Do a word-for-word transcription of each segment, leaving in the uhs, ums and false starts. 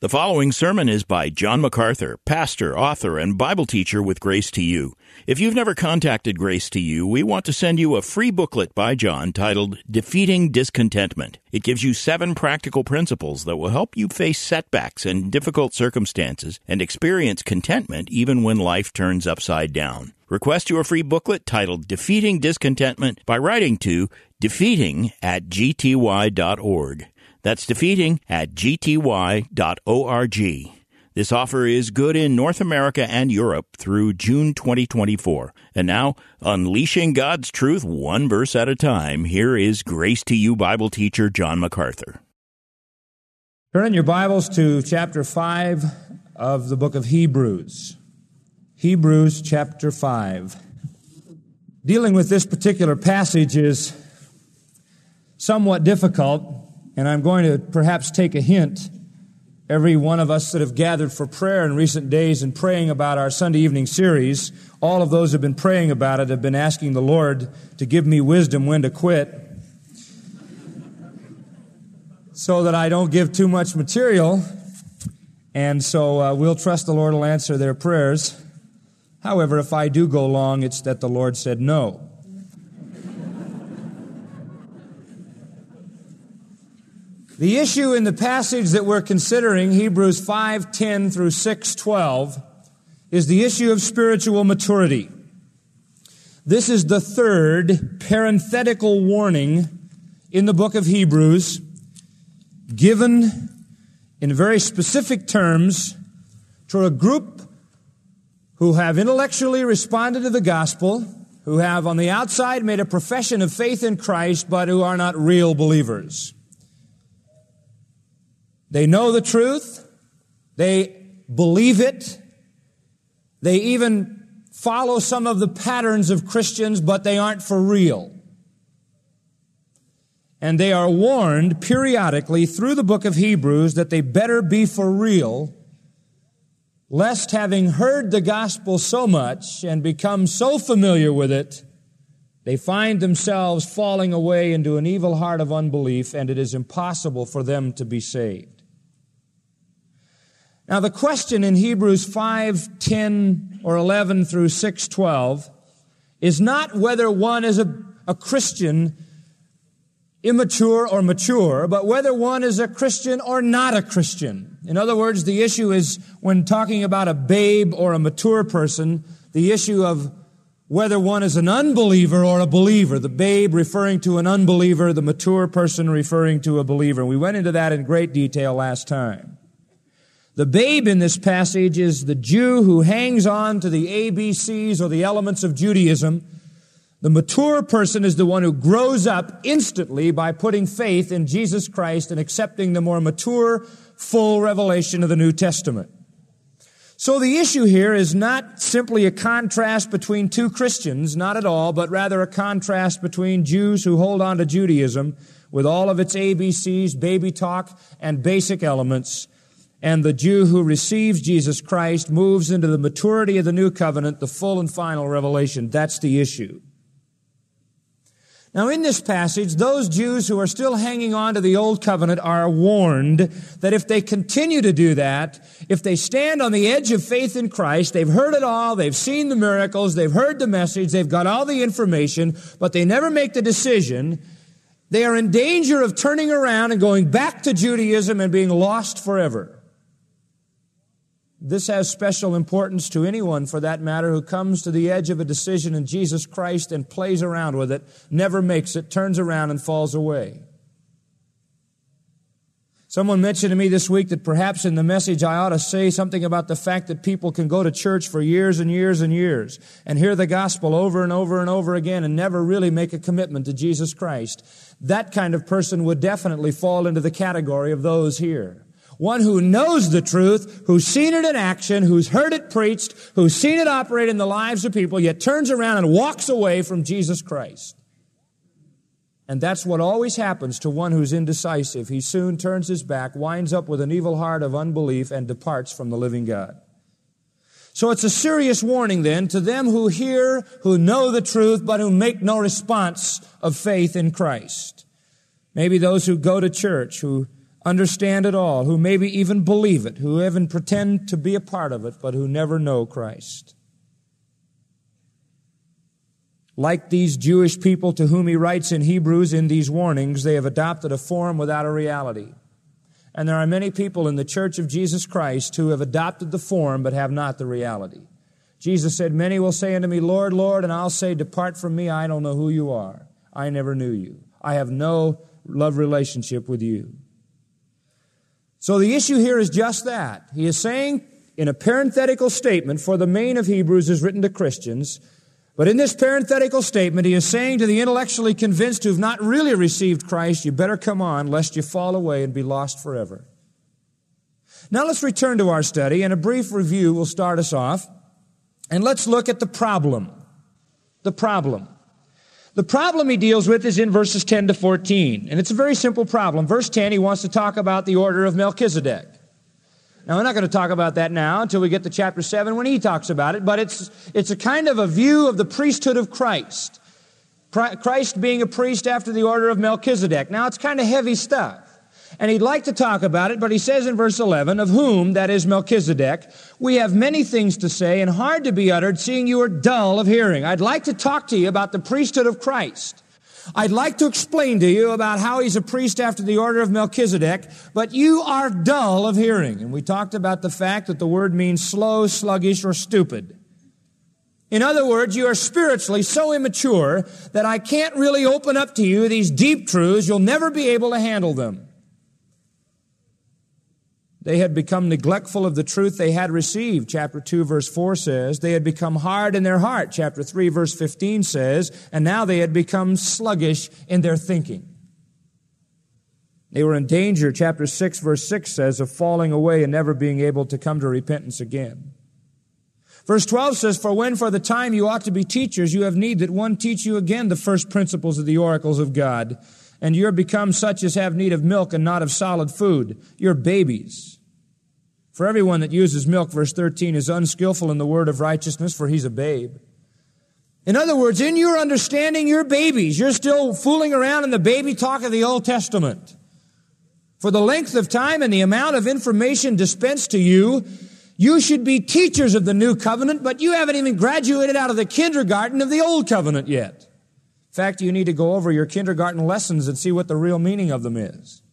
The following sermon is by John MacArthur, pastor, author, and Bible teacher with Grace to You. If you've never contacted Grace to You, we want to send you a free booklet by John titled Defeating Discontentment. It gives you seven practical principles that will help you face setbacks and difficult circumstances and experience contentment even when life turns upside down. Request your free booklet titled Defeating Discontentment by writing to defeating at g t y dot org. That's defeating at g t y dot org. This offer is good in North America and Europe through June twenty twenty-four. And now, unleashing God's truth one verse at a time, here is Grace to You Bible teacher John MacArthur. Turn in your Bibles to chapter five of the book of Hebrews. Hebrews chapter five. Dealing with this particular passage is somewhat difficult, and I'm going to perhaps take a hint. Every one of us that have gathered for prayer in recent days and praying about our Sunday evening series, all of those who have been praying about it have been asking the Lord to give me wisdom when to quit so that I don't give too much material. And so uh, we'll trust the Lord will answer their prayers. However, if I do go long, it's that the Lord said no. The issue in the passage that we're considering, Hebrews five ten through six twelve, is the issue of spiritual maturity. This is the third parenthetical warning in the book of Hebrews, given in very specific terms to a group who have intellectually responded to the gospel, who have on the outside made a profession of faith in Christ, but who are not real believers. They know the truth, they believe it, they even follow some of the patterns of Christians, but they aren't for real. And they are warned periodically through the book of Hebrews that they better be for real, lest having heard the gospel so much and become so familiar with it, they find themselves falling away into an evil heart of unbelief, and it is impossible for them to be saved. Now, the question in Hebrews five ten or eleven through six twelve is not whether one is a, a Christian immature or mature, but whether one is a Christian or not a Christian. In other words, the issue is, when talking about a babe or a mature person, the issue of whether one is an unbeliever or a believer. The babe referring to an unbeliever, the mature person referring to a believer. We went into that in great detail last time. The babe in this passage is the Jew who hangs on to the A B Cs or the elements of Judaism. The mature person is the one who grows up instantly by putting faith in Jesus Christ and accepting the more mature, full revelation of the New Testament. So the issue here is not simply a contrast between two Christians, not at all, but rather a contrast between Jews who hold on to Judaism with all of its A B Cs, baby talk, and basic elements, and the Jew who receives Jesus Christ, moves into the maturity of the new covenant, the full and final revelation. That's the issue. Now, in this passage, those Jews who are still hanging on to the old covenant are warned that if they continue to do that, if they stand on the edge of faith in Christ, they've heard it all, they've seen the miracles, they've heard the message, they've got all the information, but they never make the decision, they are in danger of turning around and going back to Judaism and being lost forever. This has special importance to anyone, for that matter, who comes to the edge of a decision in Jesus Christ and plays around with it, never makes it, turns around and falls away. Someone mentioned to me this week that perhaps in the message I ought to say something about the fact that people can go to church for years and years and years and hear the gospel over and over and over again and never really make a commitment to Jesus Christ. That kind of person would definitely fall into the category of those here. One who knows the truth, who's seen it in action, who's heard it preached, who's seen it operate in the lives of people, yet turns around and walks away from Jesus Christ. And that's what always happens to one who's indecisive. He soon turns his back, winds up with an evil heart of unbelief, and departs from the living God. So it's a serious warning then to them who hear, who know the truth, but who make no response of faith in Christ. Maybe those who go to church, who understand it all, who maybe even believe it, who even pretend to be a part of it, but who never know Christ. Like these Jewish people to whom he writes in Hebrews in these warnings, they have adopted a form without a reality. And there are many people in the Church of Jesus Christ who have adopted the form but have not the reality. Jesus said, "Many will say unto me, Lord, Lord," and I'll say, "Depart from me, I don't know who you are. I never knew you. I have no love relationship with you." So the issue here is just that. He is saying in a parenthetical statement, for the main of Hebrews is written to Christians, but in this parenthetical statement, he is saying to the intellectually convinced who have not really received Christ, you better come on, lest you fall away and be lost forever. Now let's return to our study, and a brief review will start us off. And let's look at the problem. The problem. The problem he deals with is in verses ten to fourteen. And it's a very simple problem. Verse ten, he wants to talk about the order of Melchizedek. Now, we're not going to talk about that now until we get to chapter seven when he talks about it, but it's, it's a kind of a view of the priesthood of Christ. Christ being a priest after the order of Melchizedek. Now, it's kind of heavy stuff. And he'd like to talk about it, but he says in verse eleven, of whom, that is Melchizedek, we have many things to say and hard to be uttered, seeing you are dull of hearing. I'd like to talk to you about the priesthood of Christ. I'd like to explain to you about how he's a priest after the order of Melchizedek, but you are dull of hearing. And we talked about the fact that the word means slow, sluggish, or stupid. In other words, you are spiritually so immature that I can't really open up to you these deep truths. You'll never be able to handle them. They had become neglectful of the truth they had received. Chapter two, verse four says, they had become hard in their heart. Chapter three, verse fifteen says, and now they had become sluggish in their thinking. They were in danger, chapter six, verse six says, of falling away and never being able to come to repentance again. Verse twelve says, for when for the time you ought to be teachers, you have need that one teach you again the first principles of the oracles of God. And you're become such as have need of milk and not of solid food. You're babies. For everyone that uses milk, verse thirteen, is unskillful in the word of righteousness, for he's a babe. In other words, in your understanding, you're babies. You're still fooling around in the baby talk of the Old Testament. For the length of time and the amount of information dispensed to you, you should be teachers of the new covenant, but you haven't even graduated out of the kindergarten of the old covenant yet. In fact, you need to go over your kindergarten lessons and see what the real meaning of them is.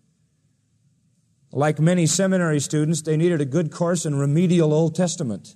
Like many seminary students, they needed a good course in remedial Old Testament.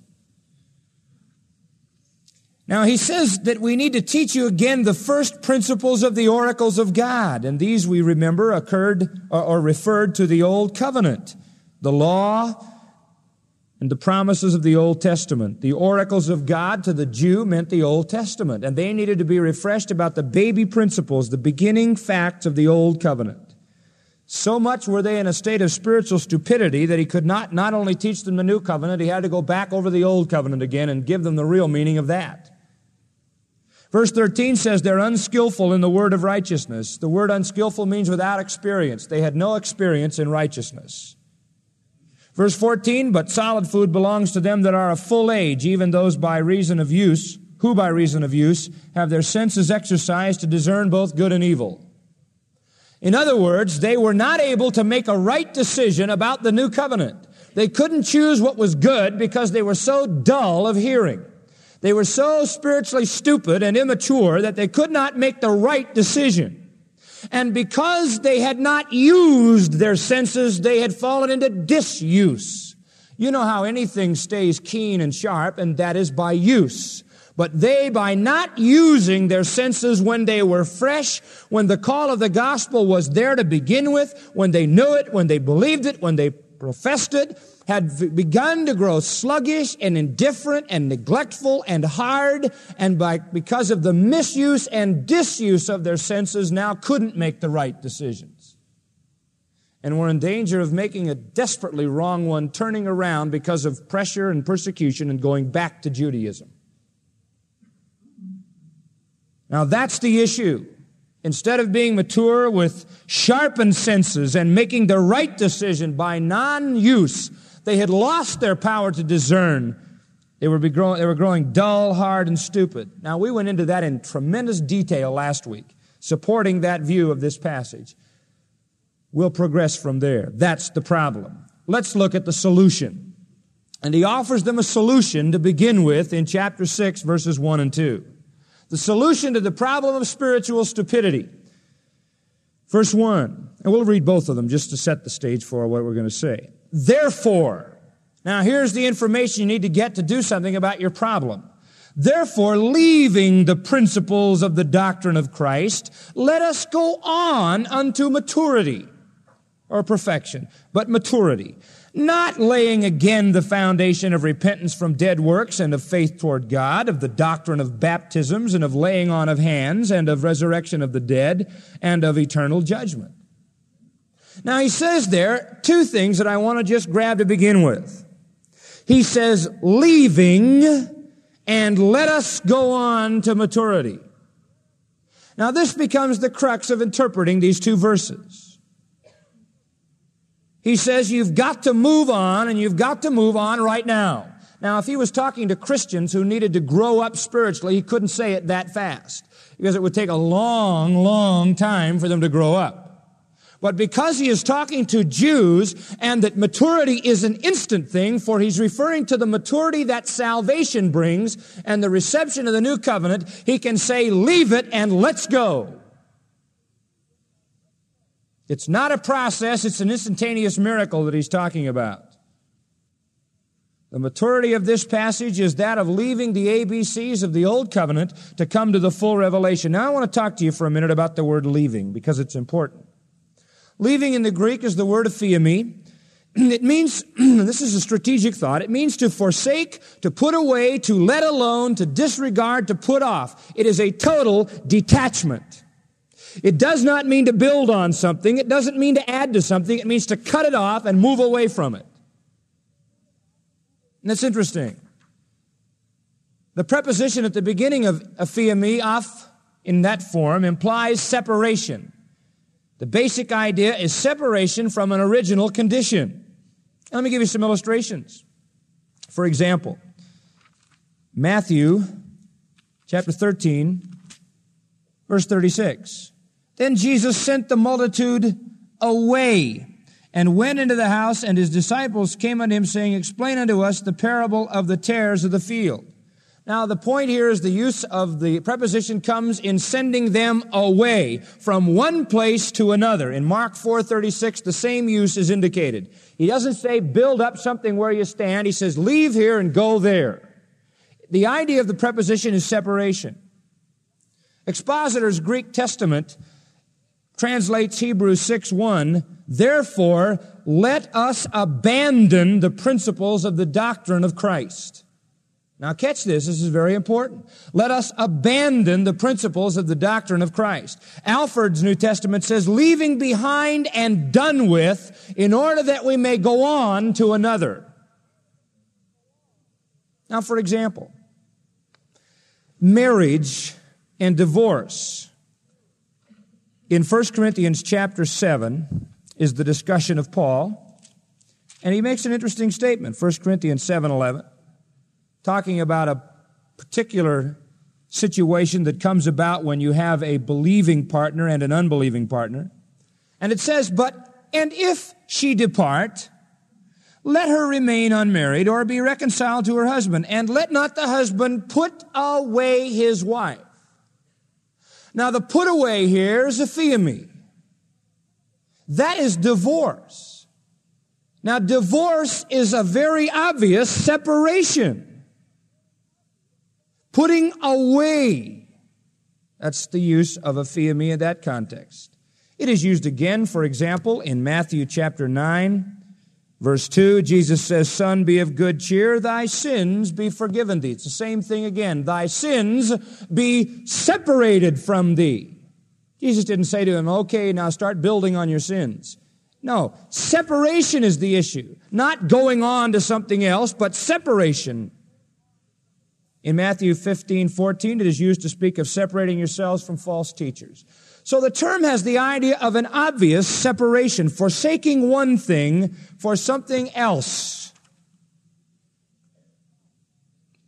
Now, he says that we need to teach you again the first principles of the oracles of God. And these, we remember, occurred or, or referred to the Old Covenant, the law, and the promises of the Old Testament. The oracles of God to the Jew meant the Old Testament, and they needed to be refreshed about the baby principles, the beginning facts of the Old Covenant. So much were they in a state of spiritual stupidity that he could not not only teach them the New Covenant, he had to go back over the Old Covenant again and give them the real meaning of that. Verse thirteen says they're unskillful in the word of righteousness. The word unskillful means without experience. They had no experience in righteousness. Verse fourteen, but solid food belongs to them that are of full age, even those by reason of use, who by reason of use have their senses exercised to discern both good and evil. In other words, they were not able to make a right decision about the new covenant. They couldn't choose what was good because they were so dull of hearing. They were so spiritually stupid and immature that they could not make the right decision. And because they had not used their senses, they had fallen into disuse. You know how anything stays keen and sharp, and that is by use. But they, by not using their senses when they were fresh, when the call of the gospel was there to begin with, when they knew it, when they believed it, when they professed it, had begun to grow sluggish and indifferent and neglectful and hard, and by because of the misuse and disuse of their senses, now couldn't make the right decisions. And were in danger of making a desperately wrong one, turning around because of pressure and persecution and going back to Judaism. Now that's the issue. Instead of being mature with sharpened senses and making the right decision by non-use, they had lost their power to discern. They were, growing, they were growing dull, hard, and stupid. Now, we went into that in tremendous detail last week, supporting that view of this passage. We'll progress from there. That's the problem. Let's look at the solution. And he offers them a solution to begin with in chapter six, verses one and two. The solution to the problem of spiritual stupidity. Verse one, and we'll read both of them just to set the stage for what we're going to say. Therefore, now here's the information you need to get to do something about your problem. Therefore, leaving the principles of the doctrine of Christ, let us go on unto maturity, or perfection, but maturity, not laying again the foundation of repentance from dead works and of faith toward God, of the doctrine of baptisms and of laying on of hands and of resurrection of the dead and of eternal judgment. Now he says there two things that I want to just grab to begin with. He says, leaving and let us go on to maturity. Now this becomes the crux of interpreting these two verses. He says you've got to move on, and you've got to move on right now. Now, if he was talking to Christians who needed to grow up spiritually, he couldn't say it that fast, because it would take a long, long time for them to grow up. But because he is talking to Jews, and that maturity is an instant thing, for he's referring to the maturity that salvation brings and the reception of the new covenant, he can say, leave it and let's go. It's not a process, it's an instantaneous miracle that he's talking about. The maturity of this passage is that of leaving the A B Cs of the Old Covenant to come to the full revelation. Now I want to talk to you for a minute about the word leaving, because it's important. Leaving in the Greek is the word aphiemi. It means, this is a strategic thought, it means to forsake, to put away, to let alone, to disregard, to put off. It is a total detachment. It does not mean to build on something. It doesn't mean to add to something. It means to cut it off and move away from it. And that's interesting. The preposition at the beginning of aphiemi, af, in that form, implies separation. The basic idea is separation from an original condition. Let me give you some illustrations. For example, Matthew chapter thirteen, verse thirty-six. Then Jesus sent the multitude away and went into the house, and his disciples came unto him, saying, explain unto us the parable of the tares of the field. Now, the point here is the use of the preposition comes in sending them away from one place to another. In Mark four thirty-six, the same use is indicated. He doesn't say build up something where you stand. He says leave here and go there. The idea of the preposition is separation. Expositor's Greek Testament translates Hebrews six one, therefore, let us abandon the principles of the doctrine of Christ. Now catch this, this is very important. Let us abandon the principles of the doctrine of Christ. Alford's New Testament says, leaving behind and done with, in order that we may go on to another. Now, for example, marriage and divorce. In First Corinthians chapter seven is the discussion of Paul, and he makes an interesting statement, First Corinthians seven eleven, talking about a particular situation that comes about when you have a believing partner and an unbelieving partner. And it says, but, and if she depart, let her remain unmarried or be reconciled to her husband, and let not the husband put away his wife. Now, the put away here is aphiemi. That is divorce. Now, divorce is a very obvious separation. Putting away. That's the use of aphiemi in that context. It is used again, for example, in Matthew chapter nine, verse two. Jesus says, son, be of good cheer, thy sins be forgiven thee. It's the same thing again. Thy sins be separated from thee. Jesus didn't say to him, okay, now start building on your sins. No, separation is the issue. Not going on to something else, but separation. In Matthew fifteen fourteen, it is used to speak of separating yourselves from false teachers. So the term has the idea of an obvious separation, forsaking one thing for something else.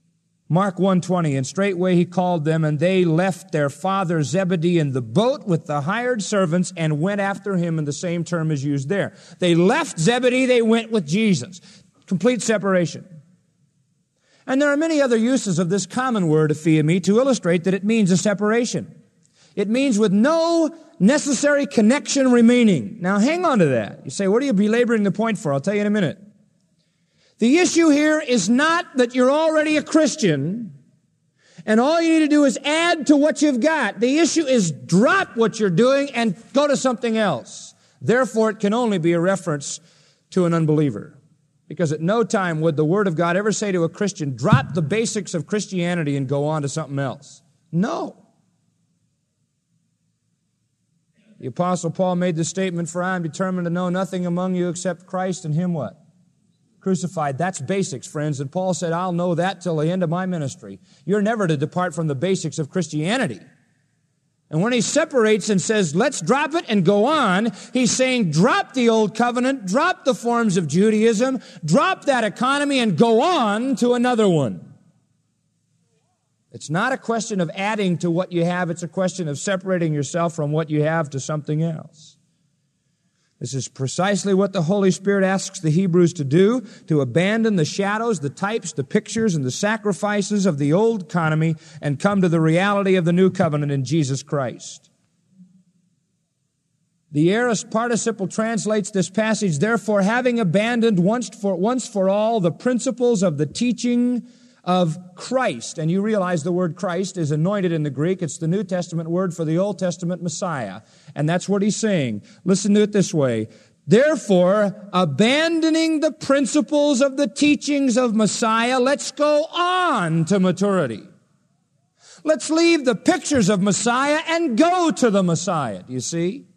Mark one twenty, and straightway he called them, and they left their father Zebedee in the boat with the hired servants and went after him, and the same term is used there. They left Zebedee, they went with Jesus. Complete separation. And there are many other uses of this common word, aphiemi, to illustrate that it means a separation. It means with no necessary connection remaining. Now hang on to that. You say, what are you belaboring the point for? I'll tell you in a minute. The issue here is not that you're already a Christian and all you need to do is add to what you've got. The issue is drop what you're doing and go to something else. Therefore, it can only be a reference to an unbeliever. Because at no time would the Word of God ever say to a Christian, drop the basics of Christianity and go on to something else. No. The Apostle Paul made the statement, for I am determined to know nothing among you except Christ and Him what? Crucified. That's basics, friends. And Paul said, I'll know that till the end of my ministry. You're never to depart from the basics of Christianity. And when he separates and says, let's drop it and go on, he's saying, drop the old covenant, drop the forms of Judaism, drop that economy and go on to another one. It's not a question of adding to what you have. It's a question of separating yourself from what you have to something else. This is precisely what the Holy Spirit asks the Hebrews to do, to abandon the shadows, the types, the pictures, and the sacrifices of the old economy and come to the reality of the new covenant in Jesus Christ. The aorist participle translates this passage, therefore, having abandoned once for, once for all the principles of the teaching of Christ. And you realize the word Christ is anointed in the Greek. It's the New Testament word for the Old Testament Messiah. And that's what he's saying. Listen to it this way. Therefore, abandoning the principles of the teachings of Messiah, let's go on to maturity. Let's leave the pictures of Messiah and go to the Messiah. Do you see?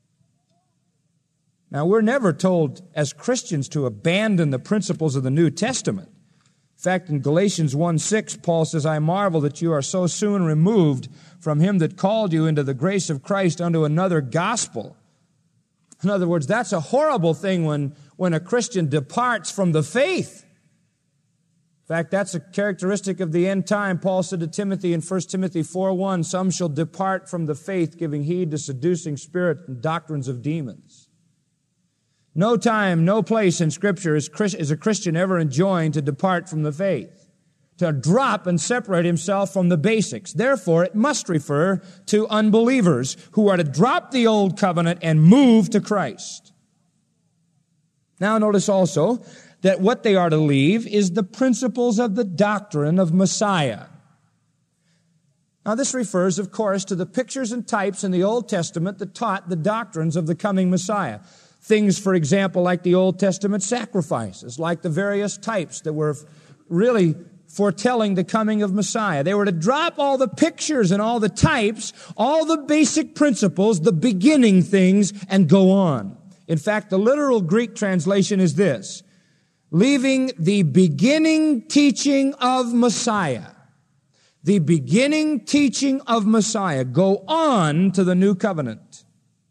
Now, we're never told as Christians to abandon the principles of the New Testament. In fact, in Galatians one six, Paul says, I marvel that you are so soon removed from him that called you into the grace of Christ unto another gospel. In other words, that's a horrible thing when, when a Christian departs from the faith. In fact, that's a characteristic of the end time. Paul said to Timothy in First Timothy four one, some shall depart from the faith, giving heed to seducing spirit and doctrines of demons. No time, no place in Scripture is, is a Christian ever enjoined to depart from the faith, to drop and separate himself from the basics. Therefore, it must refer to unbelievers who are to drop the old covenant and move to Christ. Now, notice also that what they are to leave is the principles of the doctrine of Messiah. Now, this refers, of course, to the pictures and types in the Old Testament that taught the doctrines of the coming Messiah. Things, for example, like the Old Testament sacrifices, like the various types that were really foretelling the coming of Messiah. They were to drop all the pictures and all the types, all the basic principles, the beginning things, and go on. In fact, the literal Greek translation is this: leaving the beginning teaching of Messiah. The beginning teaching of Messiah. Go on to the new covenant.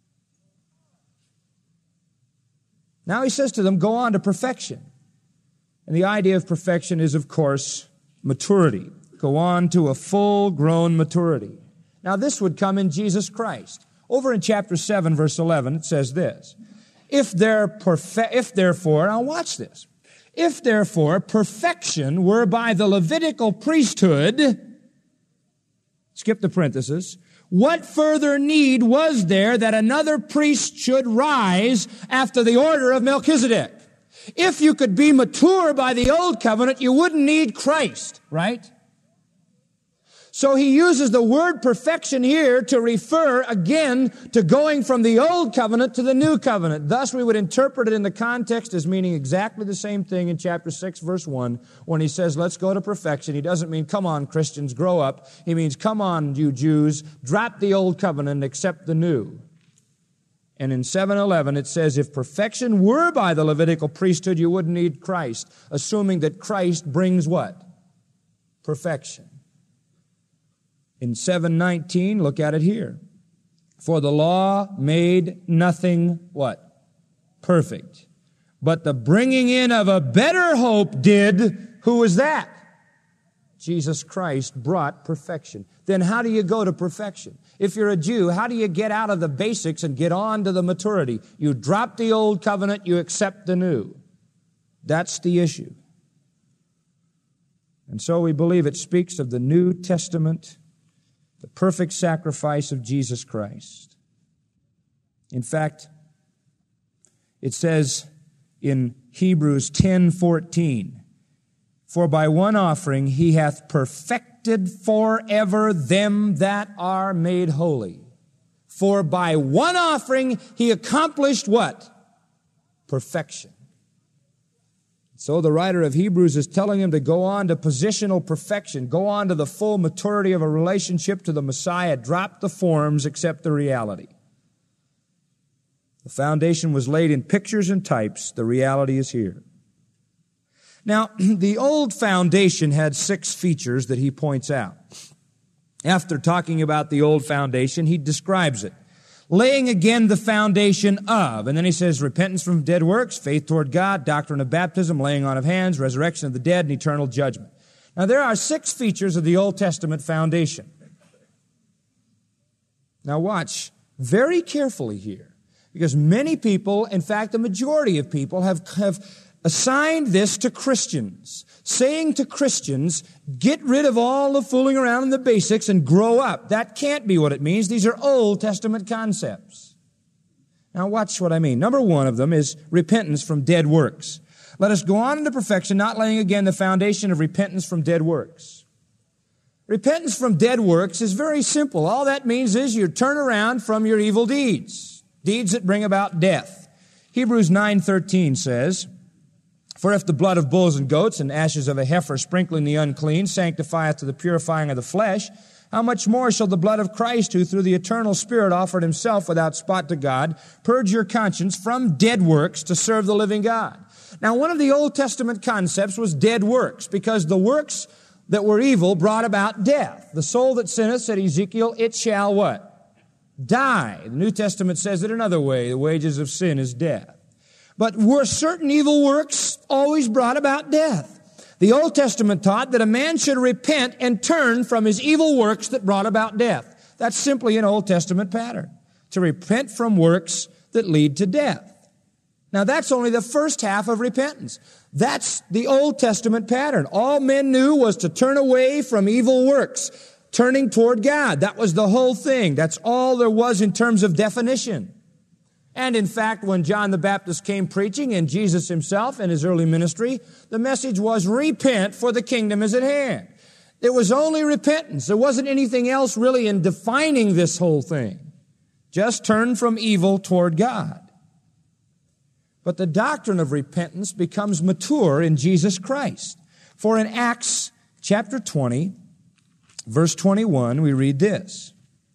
Now he says to them, go on to perfection. And the idea of perfection is, of course, maturity. Go on to a full-grown maturity. Now this would come in Jesus Christ. Over in chapter seven, verse eleven, it says this: If there perfe- if therefore, now watch this, if therefore perfection were by the Levitical priesthood, skip the parenthesis, what further need was there that another priest should rise after the order of Melchizedek? If you could be mature by the old covenant, you wouldn't need Christ, right? So he uses the word perfection here to refer again to going from the old covenant to the new covenant. Thus, we would interpret it in the context as meaning exactly the same thing in chapter six, verse one, when he says, let's go to perfection. He doesn't mean, come on, Christians, grow up. He means, come on, you Jews, drop the old covenant and accept the new. And in seven eleven, it says, if perfection were by the Levitical priesthood, you wouldn't need Christ, assuming that Christ brings what? Perfection. In seven nineteen, look at it here. For the law made nothing, what? Perfect. But the bringing in of a better hope did, who was that? Jesus Christ brought perfection. Then how do you go to perfection? If you're a Jew, how do you get out of the basics and get on to the maturity? You drop the old covenant, you accept the new. That's the issue. And so we believe it speaks of the New Testament, the perfect sacrifice of Jesus Christ. In fact, it says in Hebrews ten fourteen, for by one offering he hath perfected forever them that are made holy. For by one offering he accomplished what? Perfection. So the writer of Hebrews is telling him to go on to positional perfection, go on to the full maturity of a relationship to the Messiah, drop the forms, accept the reality. The foundation was laid in pictures and types. The reality is here. Now, the old foundation had six features that he points out. After talking about the old foundation, he describes it. Laying again the foundation of, and then he says repentance from dead works, faith toward God, doctrine of baptism, laying on of hands, resurrection of the dead, and eternal judgment. Now, there are six features of the Old Testament foundation. Now, watch very carefully here, because many people, in fact, the majority of people, have, have assigned this to Christians, saying to Christians, get rid of all the fooling around in the basics and grow up. That can't be what it means. These are Old Testament concepts. Now watch what I mean. Number one of them is repentance from dead works. Let us go on into perfection, not laying again the foundation of repentance from dead works. Repentance from dead works is very simple. All that means is you turn around from your evil deeds, deeds that bring about death. Hebrews nine thirteen says, for if the blood of bulls and goats and ashes of a heifer sprinkling the unclean sanctifieth to the purifying of the flesh, how much more shall the blood of Christ, who through the eternal Spirit offered himself without spot to God, purge your conscience from dead works to serve the living God? Now, one of the Old Testament concepts was dead works, because the works that were evil brought about death. The soul that sinneth, said Ezekiel, it shall what? Die. The New Testament says it another way. The wages of sin is death. But were certain evil works always brought about death? The Old Testament taught that a man should repent and turn from his evil works that brought about death. That's simply an Old Testament pattern, to repent from works that lead to death. Now that's only the first half of repentance. That's the Old Testament pattern. All men knew was to turn away from evil works, turning toward God. That was the whole thing. That's all there was in terms of definition. And in fact, when John the Baptist came preaching, and Jesus himself in his early ministry, the message was, repent, for the kingdom is at hand. It was only repentance. There wasn't anything else really in defining this whole thing. Just turn from evil toward God. But the doctrine of repentance becomes mature in Jesus Christ. For in Acts chapter twenty, verse twenty-one, we read this,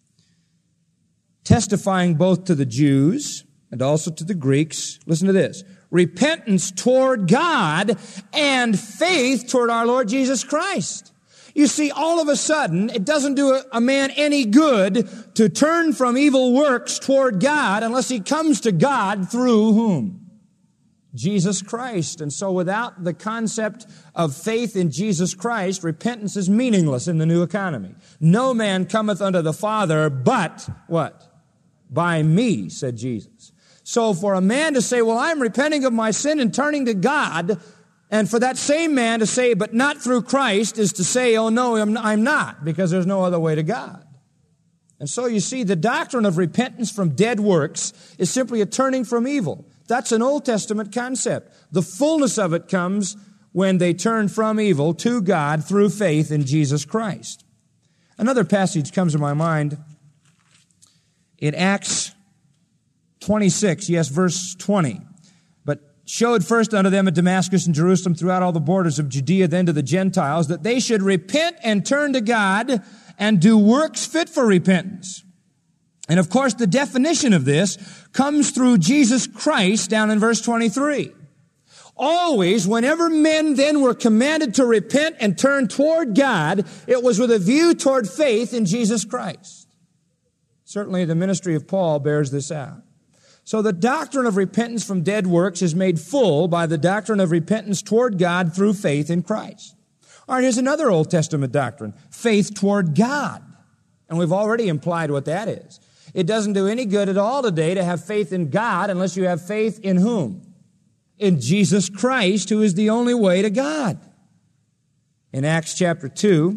testifying both to the Jews and also to the Greeks, listen to this, repentance toward God and faith toward our Lord Jesus Christ. You see, all of a sudden, it doesn't do a man any good to turn from evil works toward God unless he comes to God through whom? Jesus Christ. And so without the concept of faith in Jesus Christ, repentance is meaningless in the new economy. No man cometh unto the Father but, what? By me, said Jesus. So for a man to say, well, I'm repenting of my sin and turning to God, and for that same man to say, but not through Christ, is to say, oh no, I'm, I'm not, because there's no other way to God. And so you see, the doctrine of repentance from dead works is simply a turning from evil. That's an Old Testament concept. The fullness of it comes when they turn from evil to God through faith in Jesus Christ. Another passage comes to my mind in Acts twenty-six, yes, verse twenty. But showed first unto them at Damascus and Jerusalem throughout all the borders of Judea, then to the Gentiles, that they should repent and turn to God and do works fit for repentance. And of course, the definition of this comes through Jesus Christ down in verse twenty-three. Always, whenever men then were commanded to repent and turn toward God, it was with a view toward faith in Jesus Christ. Certainly, the ministry of Paul bears this out. So the doctrine of repentance from dead works is made full by the doctrine of repentance toward God through faith in Christ. All right, here's another Old Testament doctrine, faith toward God. And we've already implied what that is. It doesn't do any good at all today to have faith in God unless you have faith in whom? In Jesus Christ, who is the only way to God. In Acts chapter two,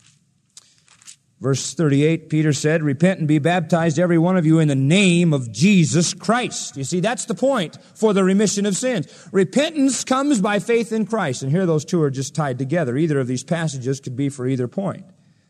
verse thirty-eight, Peter said, repent and be baptized, every one of you, in the name of Jesus Christ. You see, that's the point for the remission of sins. Repentance comes by faith in Christ. And here those two are just tied together. Either of these passages could be for either point.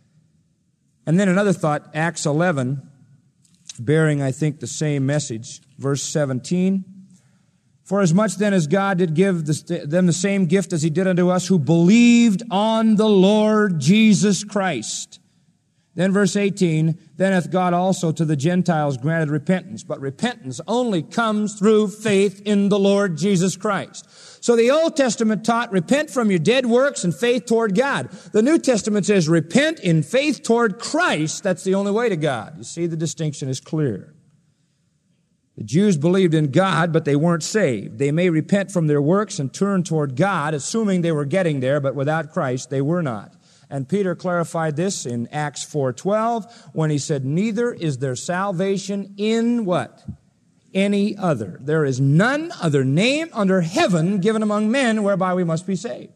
And then another thought, Acts eleven, bearing, I think, the same message. Verse seventeen, for as much then as God did give them the same gift as he did unto us who believed on the Lord Jesus Christ. Then verse eighteen, then hath God also to the Gentiles granted repentance. But repentance only comes through faith in the Lord Jesus Christ. So the Old Testament taught, repent from your dead works and faith toward God. The New Testament says, repent in faith toward Christ. That's the only way to God. You see, the distinction is clear. The Jews believed in God, but they weren't saved. They may repent from their works and turn toward God, assuming they were getting there, but without Christ, they were not. And Peter clarified this in Acts four twelve when he said, neither is there salvation in what? Any other. There is none other name under heaven given among men whereby we must be saved.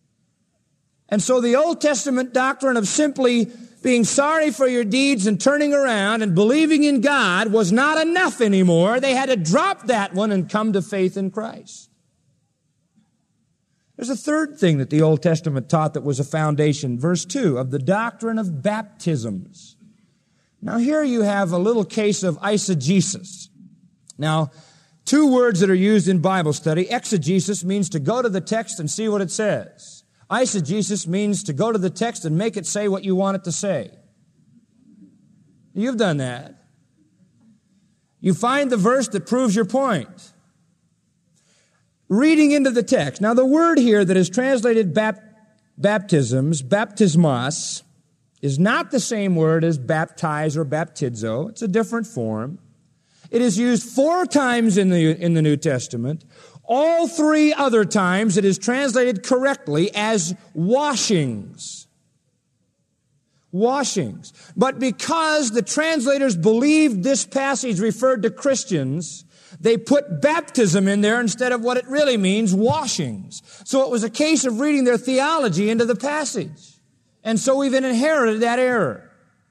And so the Old Testament doctrine of simply being sorry for your deeds and turning around and believing in God was not enough anymore. They had to drop that one and come to faith in Christ. There's a third thing that the Old Testament taught that was a foundation. Verse two, of the doctrine of baptisms. Now here you have a little case of eisegesis. Now, two words that are used in Bible study. Exegesis means to go to the text and see what it says. Eisegesis means to go to the text and make it say what you want it to say. You've done that. You find the verse that proves your point. Reading into the text. Now, the word here that is translated bap- baptisms, baptismos, is not the same word as baptize or baptizo. It's a different form. It is used four times in the, in the New Testament. All three other times it is translated correctly as washings. Washings. But because the translators believed this passage referred to Christians, they put baptism in there instead of what it really means, washings. So it was a case of reading their theology into the passage. And so we've inherited that error.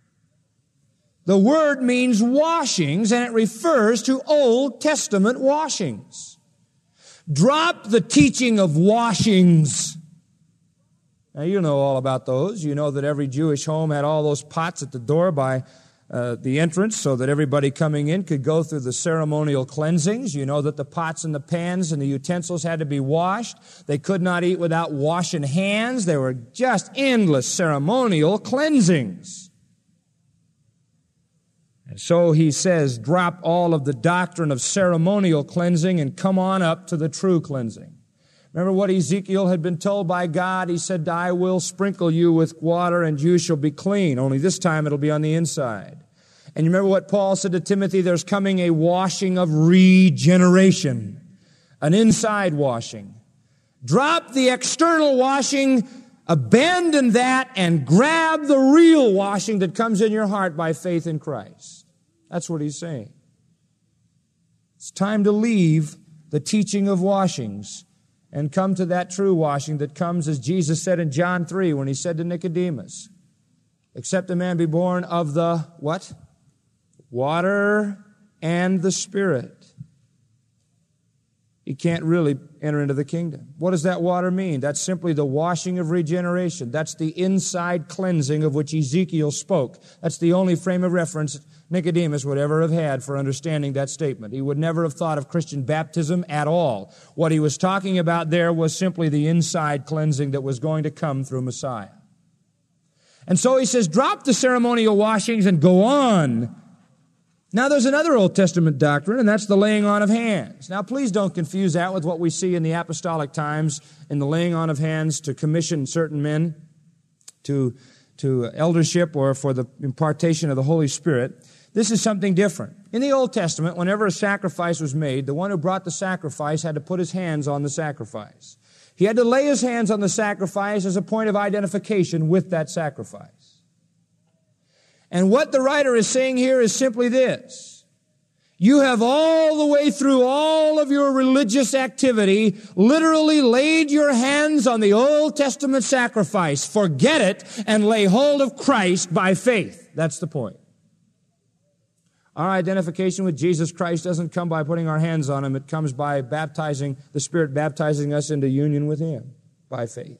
The word means washings, and it refers to Old Testament washings. Drop the teaching of washings. Now, you know all about those. You know that every Jewish home had all those pots at the door by uh, the entrance so that everybody coming in could go through the ceremonial cleansings. You know that the pots and the pans and the utensils had to be washed. They could not eat without washing hands. There were just endless ceremonial cleansings. And so he says, drop all of the doctrine of ceremonial cleansing and come on up to the true cleansing. Remember what Ezekiel had been told by God? He said, I will sprinkle you with water and you shall be clean. Only this time it'll be on the inside. And you remember what Paul said to Timothy? There's coming a washing of regeneration. An inside washing. Drop the external washing, abandon that, and grab the real washing that comes in your heart by faith in Christ. That's what he's saying. It's time to leave the teaching of washings and come to that true washing that comes, as Jesus said in John three when he said to Nicodemus, except a man be born of the, what? Water and the Spirit. He can't really enter into the kingdom. What does that water mean? That's simply the washing of regeneration. That's the inside cleansing of which Ezekiel spoke. That's the only frame of reference Nicodemus would ever have had for understanding that statement. He would never have thought of Christian baptism at all. What he was talking about there was simply the inside cleansing that was going to come through Messiah. And so he says, drop the ceremonial washings and go on. Now there's another Old Testament doctrine, and that's the laying on of hands. Now please don't confuse that with what we see in the apostolic times in the laying on of hands to commission certain men to, to eldership or for the impartation of the Holy Spirit. This is something different. In the Old Testament, whenever a sacrifice was made, the one who brought the sacrifice had to put his hands on the sacrifice. He had to lay his hands on the sacrifice as a point of identification with that sacrifice. And what the writer is saying here is simply this. You have all the way through all of your religious activity literally laid your hands on the Old Testament sacrifice. Forget it and lay hold of Christ by faith. That's the point. Our identification with Jesus Christ doesn't come by putting our hands on Him. It comes by baptizing, the Spirit baptizing us into union with Him by faith.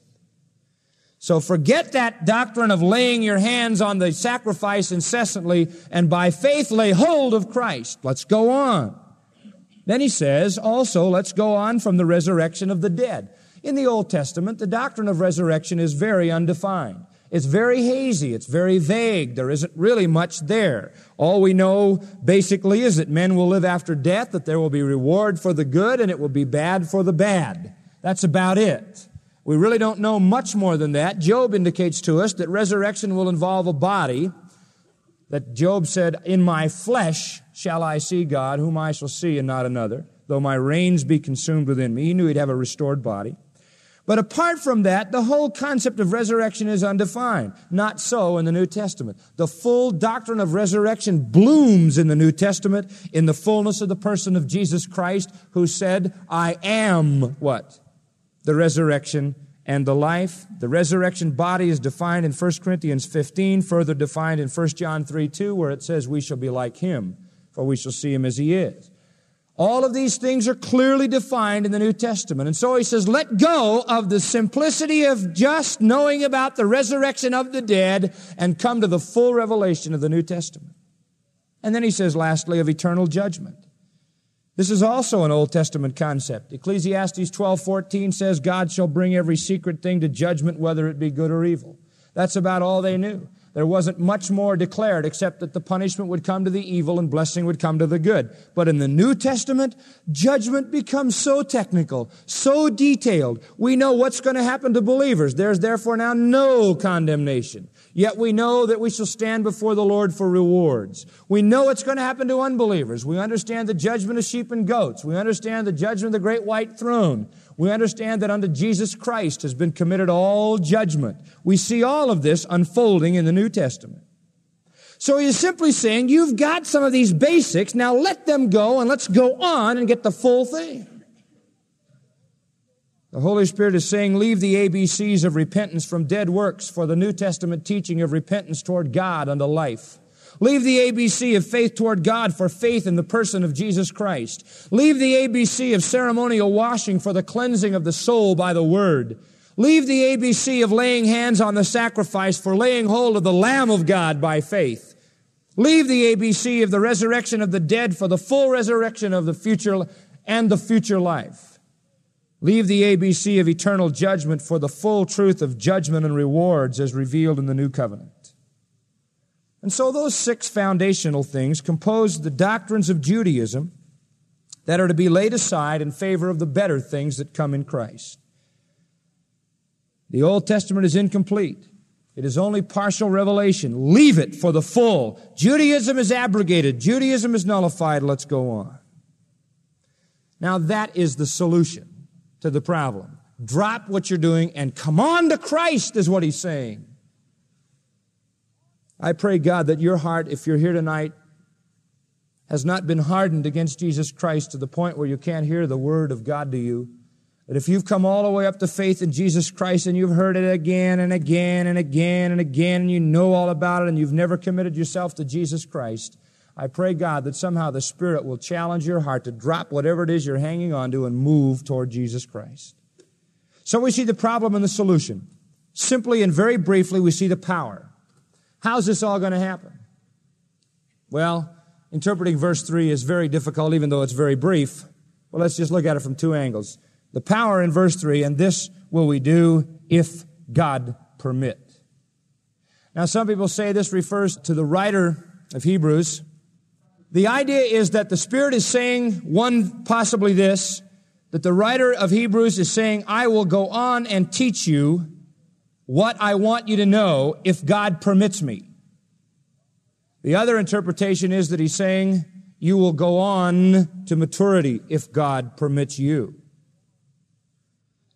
So forget that doctrine of laying your hands on the sacrifice incessantly and by faith lay hold of Christ. Let's go on. Then he says, also, let's go on from the resurrection of the dead. In the Old Testament, the doctrine of resurrection is very undefined. It's very hazy. It's very vague. There isn't really much there. All we know basically is that men will live after death, that there will be reward for the good and it will be bad for the bad. That's about it. We really don't know much more than that. Job indicates to us that resurrection will involve a body, that Job said, in my flesh shall I see God, whom I shall see and not another, though my reins be consumed within me. He knew he'd have a restored body. But apart from that, the whole concept of resurrection is undefined. Not so in the New Testament. The full doctrine of resurrection blooms in the New Testament in the fullness of the person of Jesus Christ, who said, I am what? The resurrection and the life. The resurrection body is defined in First Corinthians fifteen, further defined in First John three two, where it says, we shall be like Him, for we shall see Him as He is. All of these things are clearly defined in the New Testament. And so he says, let go of the simplicity of just knowing about the resurrection of the dead and come to the full revelation of the New Testament. And then he says, lastly, of eternal judgment. This is also an Old Testament concept. Ecclesiastes twelve fourteen says, God shall bring every secret thing to judgment, whether it be good or evil. That's about all they knew. There wasn't much more declared except that the punishment would come to the evil and blessing would come to the good. But in the New Testament, judgment becomes so technical, so detailed. We know what's going to happen to believers. There's therefore now no condemnation. Yet we know that we shall stand before the Lord for rewards. We know what's going to happen to unbelievers. We understand the judgment of sheep and goats. We understand the judgment of the great white throne. We understand that unto Jesus Christ has been committed all judgment. We see all of this unfolding in the New Testament. So he is simply saying, you've got some of these basics, now let them go and let's go on and get the full thing. The Holy Spirit is saying, leave the A B Cs of repentance from dead works for the New Testament teaching of repentance toward God unto life. Leave the A B C of faith toward God for faith in the person of Jesus Christ. Leave the A B C of ceremonial washing for the cleansing of the soul by the Word. Leave the A B C of laying hands on the sacrifice for laying hold of the Lamb of God by faith. Leave the A B C of the resurrection of the dead for the full resurrection of the future and the future life. Leave the A B C of eternal judgment for the full truth of judgment and rewards as revealed in the new covenant. And so those six foundational things compose the doctrines of Judaism that are to be laid aside in favor of the better things that come in Christ. The Old Testament is incomplete. It is only partial revelation. Leave it for the full. Judaism is abrogated. Judaism is nullified. Let's go on. Now that is the solution to the problem. Drop what you're doing and come on to Christ is what he's saying. I pray, God, that your heart, if you're here tonight, has not been hardened against Jesus Christ to the point where you can't hear the word of God to you. That if you've come all the way up to faith in Jesus Christ and you've heard it again and again and again and again and you know all about it and you've never committed yourself to Jesus Christ, I pray, God, that somehow the Spirit will challenge your heart to drop whatever it is you're hanging on to and move toward Jesus Christ. So we see the problem and the solution. Simply and very briefly, we see the power. How's this all going to happen? Well, interpreting verse three is very difficult, even though it's very brief. Well, let's just look at it from two angles. The power in verse three, and this will we do if God permit. Now, some people say this refers to the writer of Hebrews. The idea is that the Spirit is saying, one, possibly this, that the writer of Hebrews is saying, I will go on and teach you what I want you to know if God permits me. The other interpretation is that he's saying, you will go on to maturity if God permits you.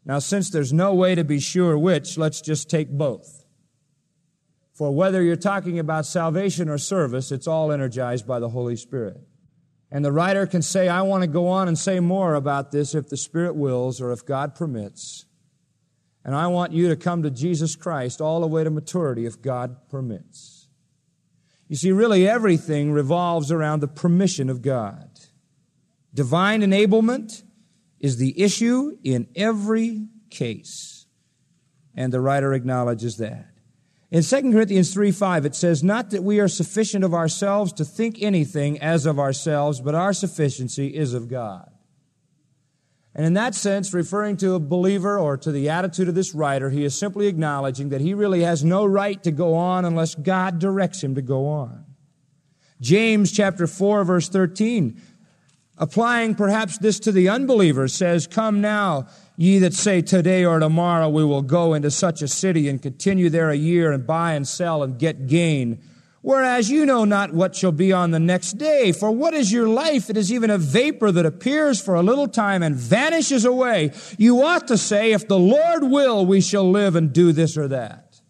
Now, since there's no way to be sure which, let's just take both. For whether you're talking about salvation or service, it's all energized by the Holy Spirit. And the writer can say, I want to go on and say more about this if the Spirit wills or if God permits. And I want you to come to Jesus Christ all the way to maturity if God permits. You see, really everything revolves around the permission of God. Divine enablement is the issue in every case. And the writer acknowledges that. In Second Corinthians three five, it says, not that we are sufficient of ourselves to think anything as of ourselves, but our sufficiency is of God. And in that sense, referring to a believer or to the attitude of this writer, he is simply acknowledging that he really has no right to go on unless God directs him to go on. James chapter four, verse thirteen, applying perhaps this to the unbeliever, says, come now, ye that say today or tomorrow we will go into such a city and continue there a year and buy and sell and get gain. Whereas you know not what shall be on the next day. For what is your life? It is even a vapor that appears for a little time and vanishes away. You ought to say, if the Lord will, we shall live and do this or that.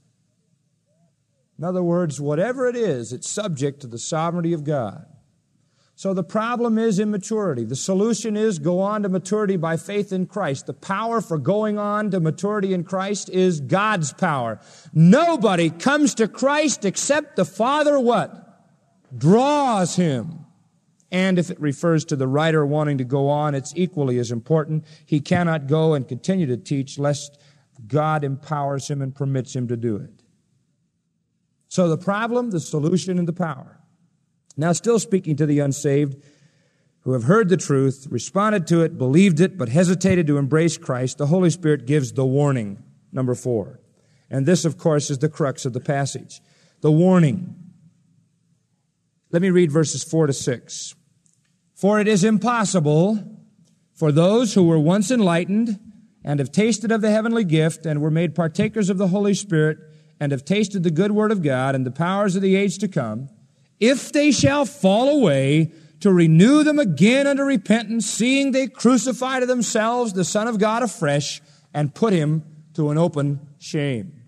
In other words, whatever it is, it's subject to the sovereignty of God. So the problem is immaturity. The solution is go on to maturity by faith in Christ. The power for going on to maturity in Christ is God's power. Nobody comes to Christ except the Father what? Draws him. And if it refers to the writer wanting to go on, it's equally as important. He cannot go and continue to teach lest God empowers him and permits him to do it. So the problem, the solution, and the power. Now, still speaking to the unsaved who have heard the truth, responded to it, believed it, but hesitated to embrace Christ, the Holy Spirit gives the warning, number four. And this, of course, is the crux of the passage. The warning. Let me read verses four to six. For it is impossible for those who were once enlightened and have tasted of the heavenly gift and were made partakers of the Holy Spirit and have tasted the good word of God and the powers of the age to come, if they shall fall away, to renew them again unto repentance, seeing they crucify to themselves the Son of God afresh and put him to an open shame.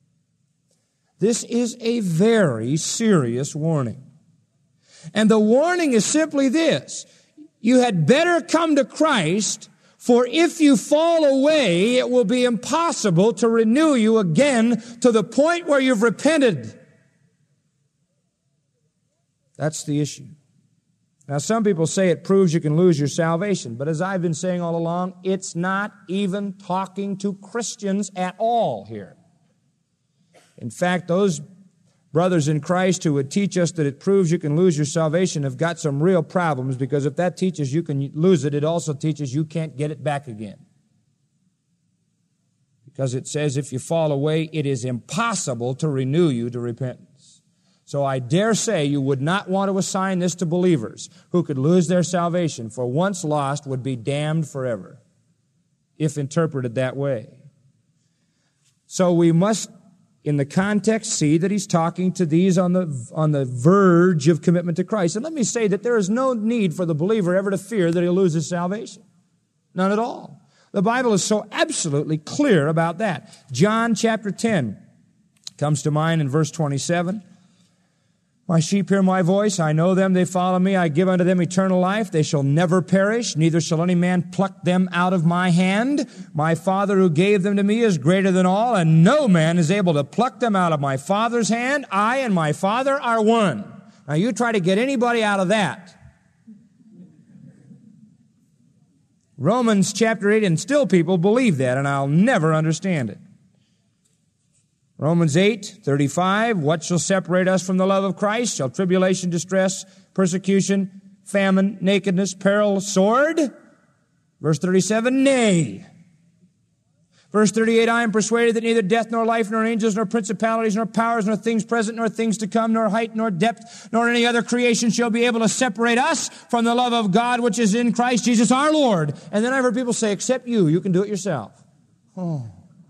This is a very serious warning. And the warning is simply this. You had better come to Christ, for if you fall away, it will be impossible to renew you again to the point where you've repented. That's the issue. Now, some people say it proves you can lose your salvation, but as I've been saying all along, it's not even talking to Christians at all here. In fact, those brothers in Christ who would teach us that it proves you can lose your salvation have got some real problems, because if that teaches you can lose it, it also teaches you can't get it back again. Because it says if you fall away, it is impossible to renew you to repentance. So I dare say you would not want to assign this to believers who could lose their salvation, for once lost would be damned forever, if interpreted that way. So we must, in the context, see that he's talking to these on the, on the verge of commitment to Christ. And let me say that there is no need for the believer ever to fear that he'll lose his salvation. None at all. The Bible is so absolutely clear about that. John chapter ten comes to mind in verse twenty-seven. My sheep hear my voice. I know them. They follow me. I give unto them eternal life. They shall never perish. Neither shall any man pluck them out of my hand. My Father who gave them to me is greater than all, and no man is able to pluck them out of my Father's hand. I and my Father are one. Now you try to get anybody out of that. Romans chapter eight, and still people believe that, and I'll never understand it. Romans eight, thirty-five, what shall separate us from the love of Christ? Shall tribulation, distress, persecution, famine, nakedness, peril, sword? Verse thirty-seven, nay. Verse thirty-eight, I am persuaded that neither death, nor life, nor angels, nor principalities, nor powers, nor things present, nor things to come, nor height, nor depth, nor any other creation shall be able to separate us from the love of God which is in Christ Jesus our Lord. And then I've heard people say, except you, you can do it yourself. Oh.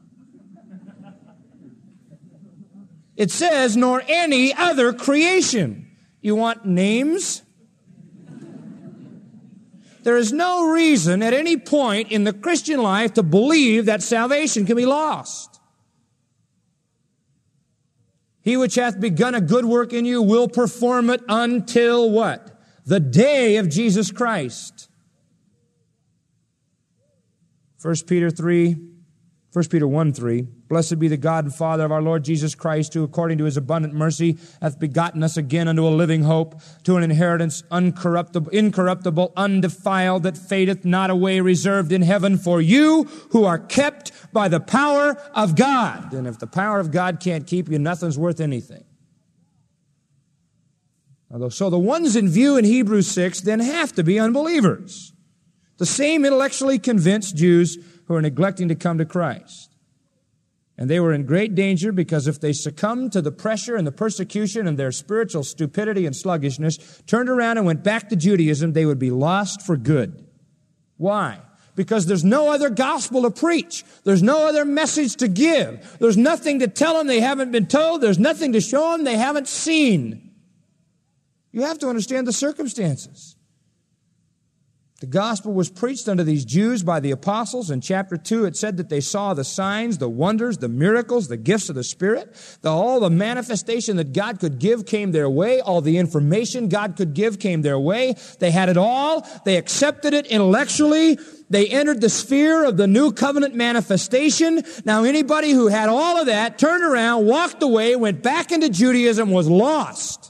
It says, nor any other creation. You want names? There is no reason at any point in the Christian life to believe that salvation can be lost. He which hath begun a good work in you will perform it until what? The day of Jesus Christ. First Peter three, First Peter one three, blessed be the God and Father of our Lord Jesus Christ, who according to his abundant mercy hath begotten us again unto a living hope, to an inheritance uncorruptible, incorruptible, undefiled, that fadeth not away, reserved in heaven for you, who are kept by the power of God. And if the power of God can't keep you, nothing's worth anything. So the ones in view in Hebrews six then have to be unbelievers. The same intellectually convinced Jews who are neglecting to come to Christ. And they were in great danger because if they succumbed to the pressure and the persecution and their spiritual stupidity and sluggishness, turned around and went back to Judaism, they would be lost for good. Why? Because there's no other gospel to preach. There's no other message to give. There's nothing to tell them they haven't been told. There's nothing to show them they haven't seen. You have to understand the circumstances. The gospel was preached unto these Jews by the apostles. In chapter two, it said that they saw the signs, the wonders, the miracles, the gifts of the Spirit. The, all the manifestation that God could give came their way. All the information God could give came their way. They had it all. They accepted it intellectually. They entered the sphere of the new covenant manifestation. Now, anybody who had all of that turned around, walked away, went back into Judaism, was lost.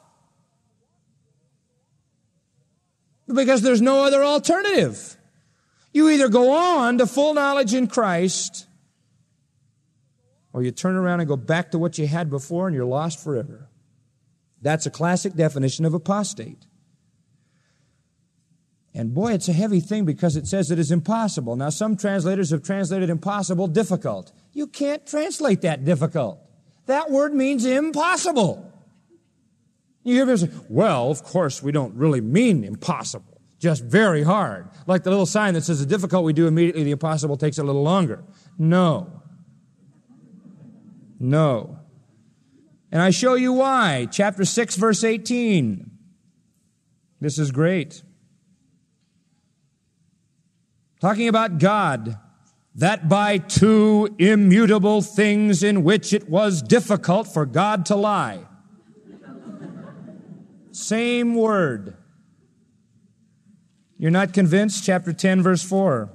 Because there's no other alternative. You either go on to full knowledge in Christ, or you turn around and go back to what you had before and you're lost forever. That's a classic definition of apostate. And boy, it's a heavy thing because it says it is impossible. Now, some translators have translated impossible difficult. You can't translate that difficult. That word means impossible. You hear people say, well, of course, we don't really mean impossible, just very hard. Like the little sign that says the difficult we do immediately, the impossible takes a little longer. No. No. And I show you why. Chapter six, verse eighteen. This is great. Talking about God, that by two immutable things in which it was difficult for God to lie. Same word. You're not convinced? Chapter ten, verse four.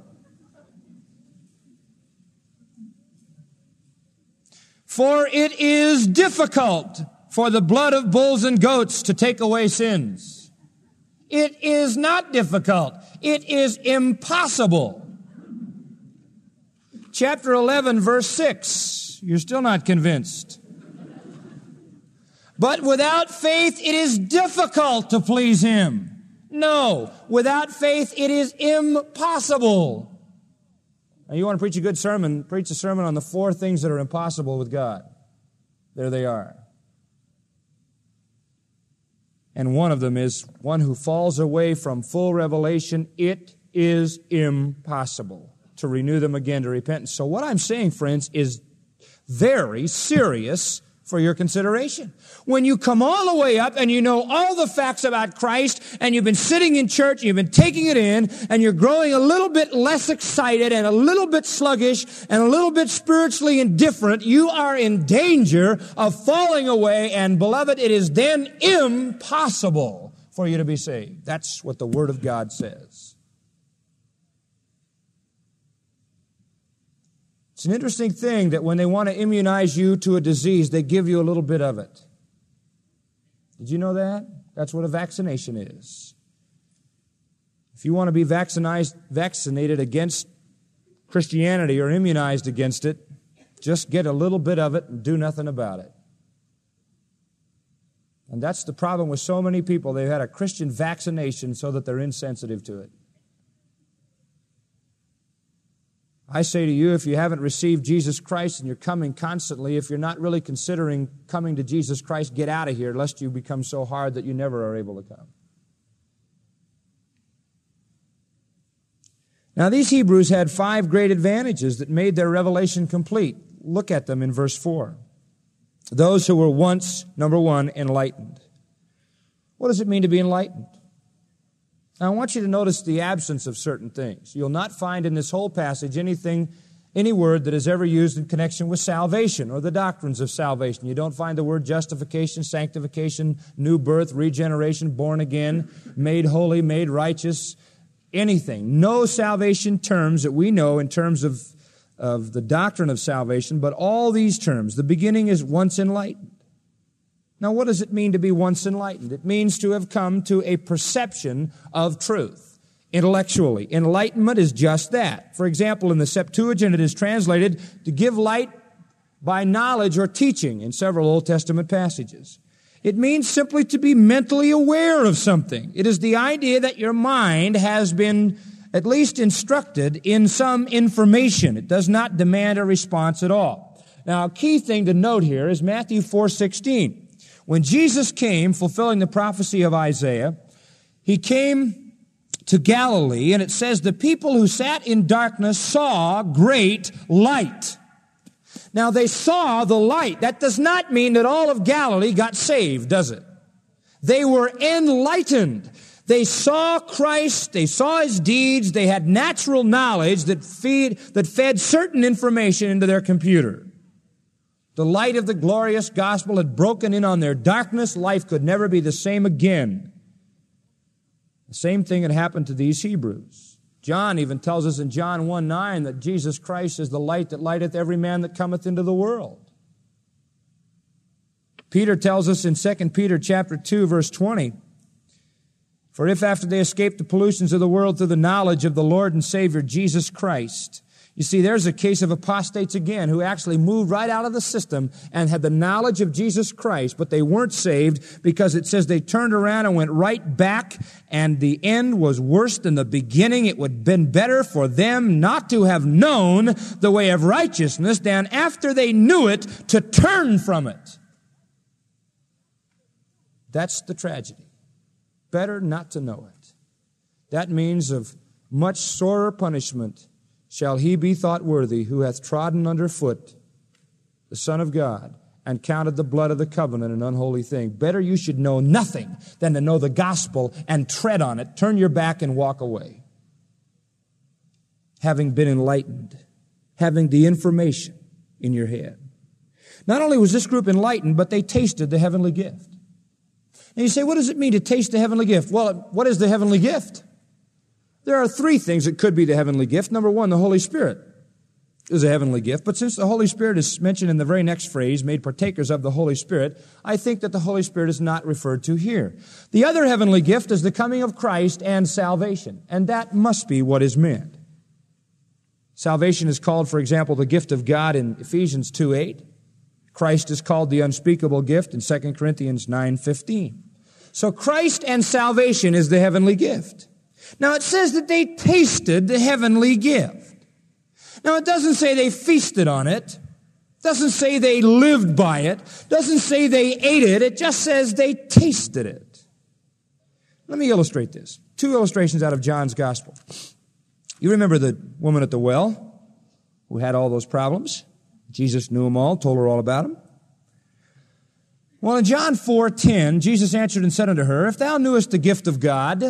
For it is difficult for the blood of bulls and goats to take away sins. It is not difficult. It is impossible. Chapter eleven, verse six. You're still not convinced. But without faith, it is difficult to please Him. No, without faith, it is impossible. Now, you want to preach a good sermon, preach a sermon on the four things that are impossible with God. There they are. And one of them is one who falls away from full revelation. It is impossible to renew them again to repentance. So what I'm saying, friends, is very serious for your consideration. When you come all the way up and you know all the facts about Christ and you've been sitting in church and you've been taking it in and you're growing a little bit less excited and a little bit sluggish and a little bit spiritually indifferent, you are in danger of falling away, and beloved, it is then impossible for you to be saved. That's what the Word of God says. It's an interesting thing that when they want to immunize you to a disease, they give you a little bit of it. Did you know that? That's what a vaccination is. If you want to be vaccinated, vaccinated against Christianity or immunized against it, just get a little bit of it and do nothing about it. And that's the problem with so many people. They've had a Christian vaccination so that they're insensitive to it. I say to you, if you haven't received Jesus Christ and you're coming constantly, if you're not really considering coming to Jesus Christ, get out of here, lest you become so hard that you never are able to come. Now, these Hebrews had five great advantages that made their revelation complete. Look at them in verse four. Those who were once, number one, enlightened. What does it mean to be enlightened? Now, I want you to notice the absence of certain things. You'll not find in this whole passage anything, any word that is ever used in connection with salvation or the doctrines of salvation. You don't find the word justification, sanctification, new birth, regeneration, born again, made holy, made righteous, anything. No salvation terms that we know in terms of, of the doctrine of salvation, but all these terms. The beginning is once enlightened. Now, what does it mean to be once enlightened? It means to have come to a perception of truth intellectually. Enlightenment is just that. For example, in the Septuagint, it is translated to give light by knowledge or teaching in several Old Testament passages. It means simply to be mentally aware of something. It is the idea that your mind has been at least instructed in some information. It does not demand a response at all. Now, a key thing to note here is Matthew four sixteen. When Jesus came, fulfilling the prophecy of Isaiah, he came to Galilee, and it says, the people who sat in darkness saw great light. Now, they saw the light. That does not mean that all of Galilee got saved, does it? They were enlightened. They saw Christ, they saw His deeds, they had natural knowledge that feed, that fed certain information into their computer. The light of the glorious gospel had broken in on their darkness. Life could never be the same again. The same thing had happened to these Hebrews. John even tells us in John one nine that Jesus Christ is the light that lighteth every man that cometh into the world. Peter tells us in Second Peter chapter two, verse twenty, for if after they escaped the pollutions of the world through the knowledge of the Lord and Savior Jesus Christ. You see, there's a case of apostates again who actually moved right out of the system and had the knowledge of Jesus Christ, but they weren't saved because it says they turned around and went right back, and the end was worse than the beginning. It would have been better for them not to have known the way of righteousness than after they knew it to turn from it. That's the tragedy. Better not to know it. That means of much sorer punishment shall he be thought worthy who hath trodden under foot the Son of God and counted the blood of the covenant an unholy thing. Better you should know nothing than to know the gospel and tread on it, turn your back and walk away. Having been enlightened, having the information in your head. Not only was this group enlightened, but they tasted the heavenly gift. And you say, what does it mean to taste the heavenly gift? Well, what is the heavenly gift? There are three things that could be the heavenly gift. Number one, the Holy Spirit is a heavenly gift. But since the Holy Spirit is mentioned in the very next phrase, made partakers of the Holy Spirit, I think that the Holy Spirit is not referred to here. The other heavenly gift is the coming of Christ and salvation. And that must be what is meant. Salvation is called, for example, the gift of God in Ephesians two eight. Christ is called the unspeakable gift in Second Corinthians nine fifteen. So Christ and salvation is the heavenly gift. Now it says that they tasted the heavenly gift. Now it doesn't say they feasted on it. It doesn't say they lived by it. It doesn't say they ate it. It just says they tasted it. Let me illustrate this. Two illustrations out of John's gospel. You remember the woman at the well who had all those problems? Jesus knew them all, told her all about them. Well, in John four ten, Jesus answered and said unto her, if thou knewest the gift of God,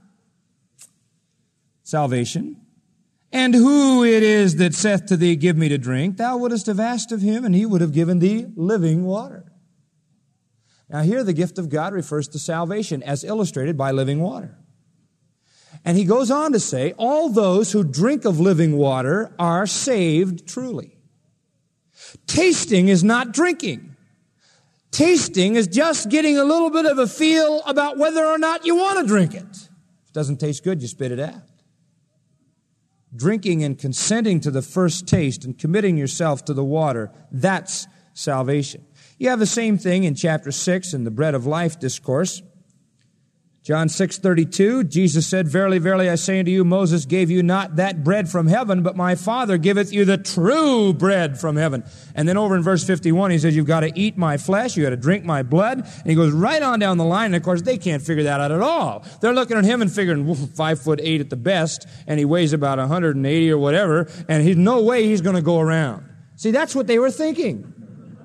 salvation, and who it is that saith to thee, give me to drink, thou wouldest have asked of him, and he would have given thee living water. Now here the gift of God refers to salvation as illustrated by living water. And he goes on to say, all those who drink of living water are saved truly. Tasting is not drinking. Tasting is just getting a little bit of a feel about whether or not you want to drink it. If it doesn't taste good, you spit it out. Drinking and consenting to the first taste and committing yourself to the water, that's salvation. You have the same thing in chapter six in the bread of life discourse. John six thirty-two, Jesus said, verily, verily, I say unto you, Moses gave you not that bread from heaven, but my Father giveth you the true bread from heaven. And then over in verse fifty-one, he says, you've got to eat my flesh, you've got to drink my blood. And he goes right on down the line, and of course, they can't figure that out at all. They're looking at him and figuring, well, five foot eight at the best, and he weighs about one hundred eighty or whatever, and he's no way he's going to go around. See, that's what they were thinking.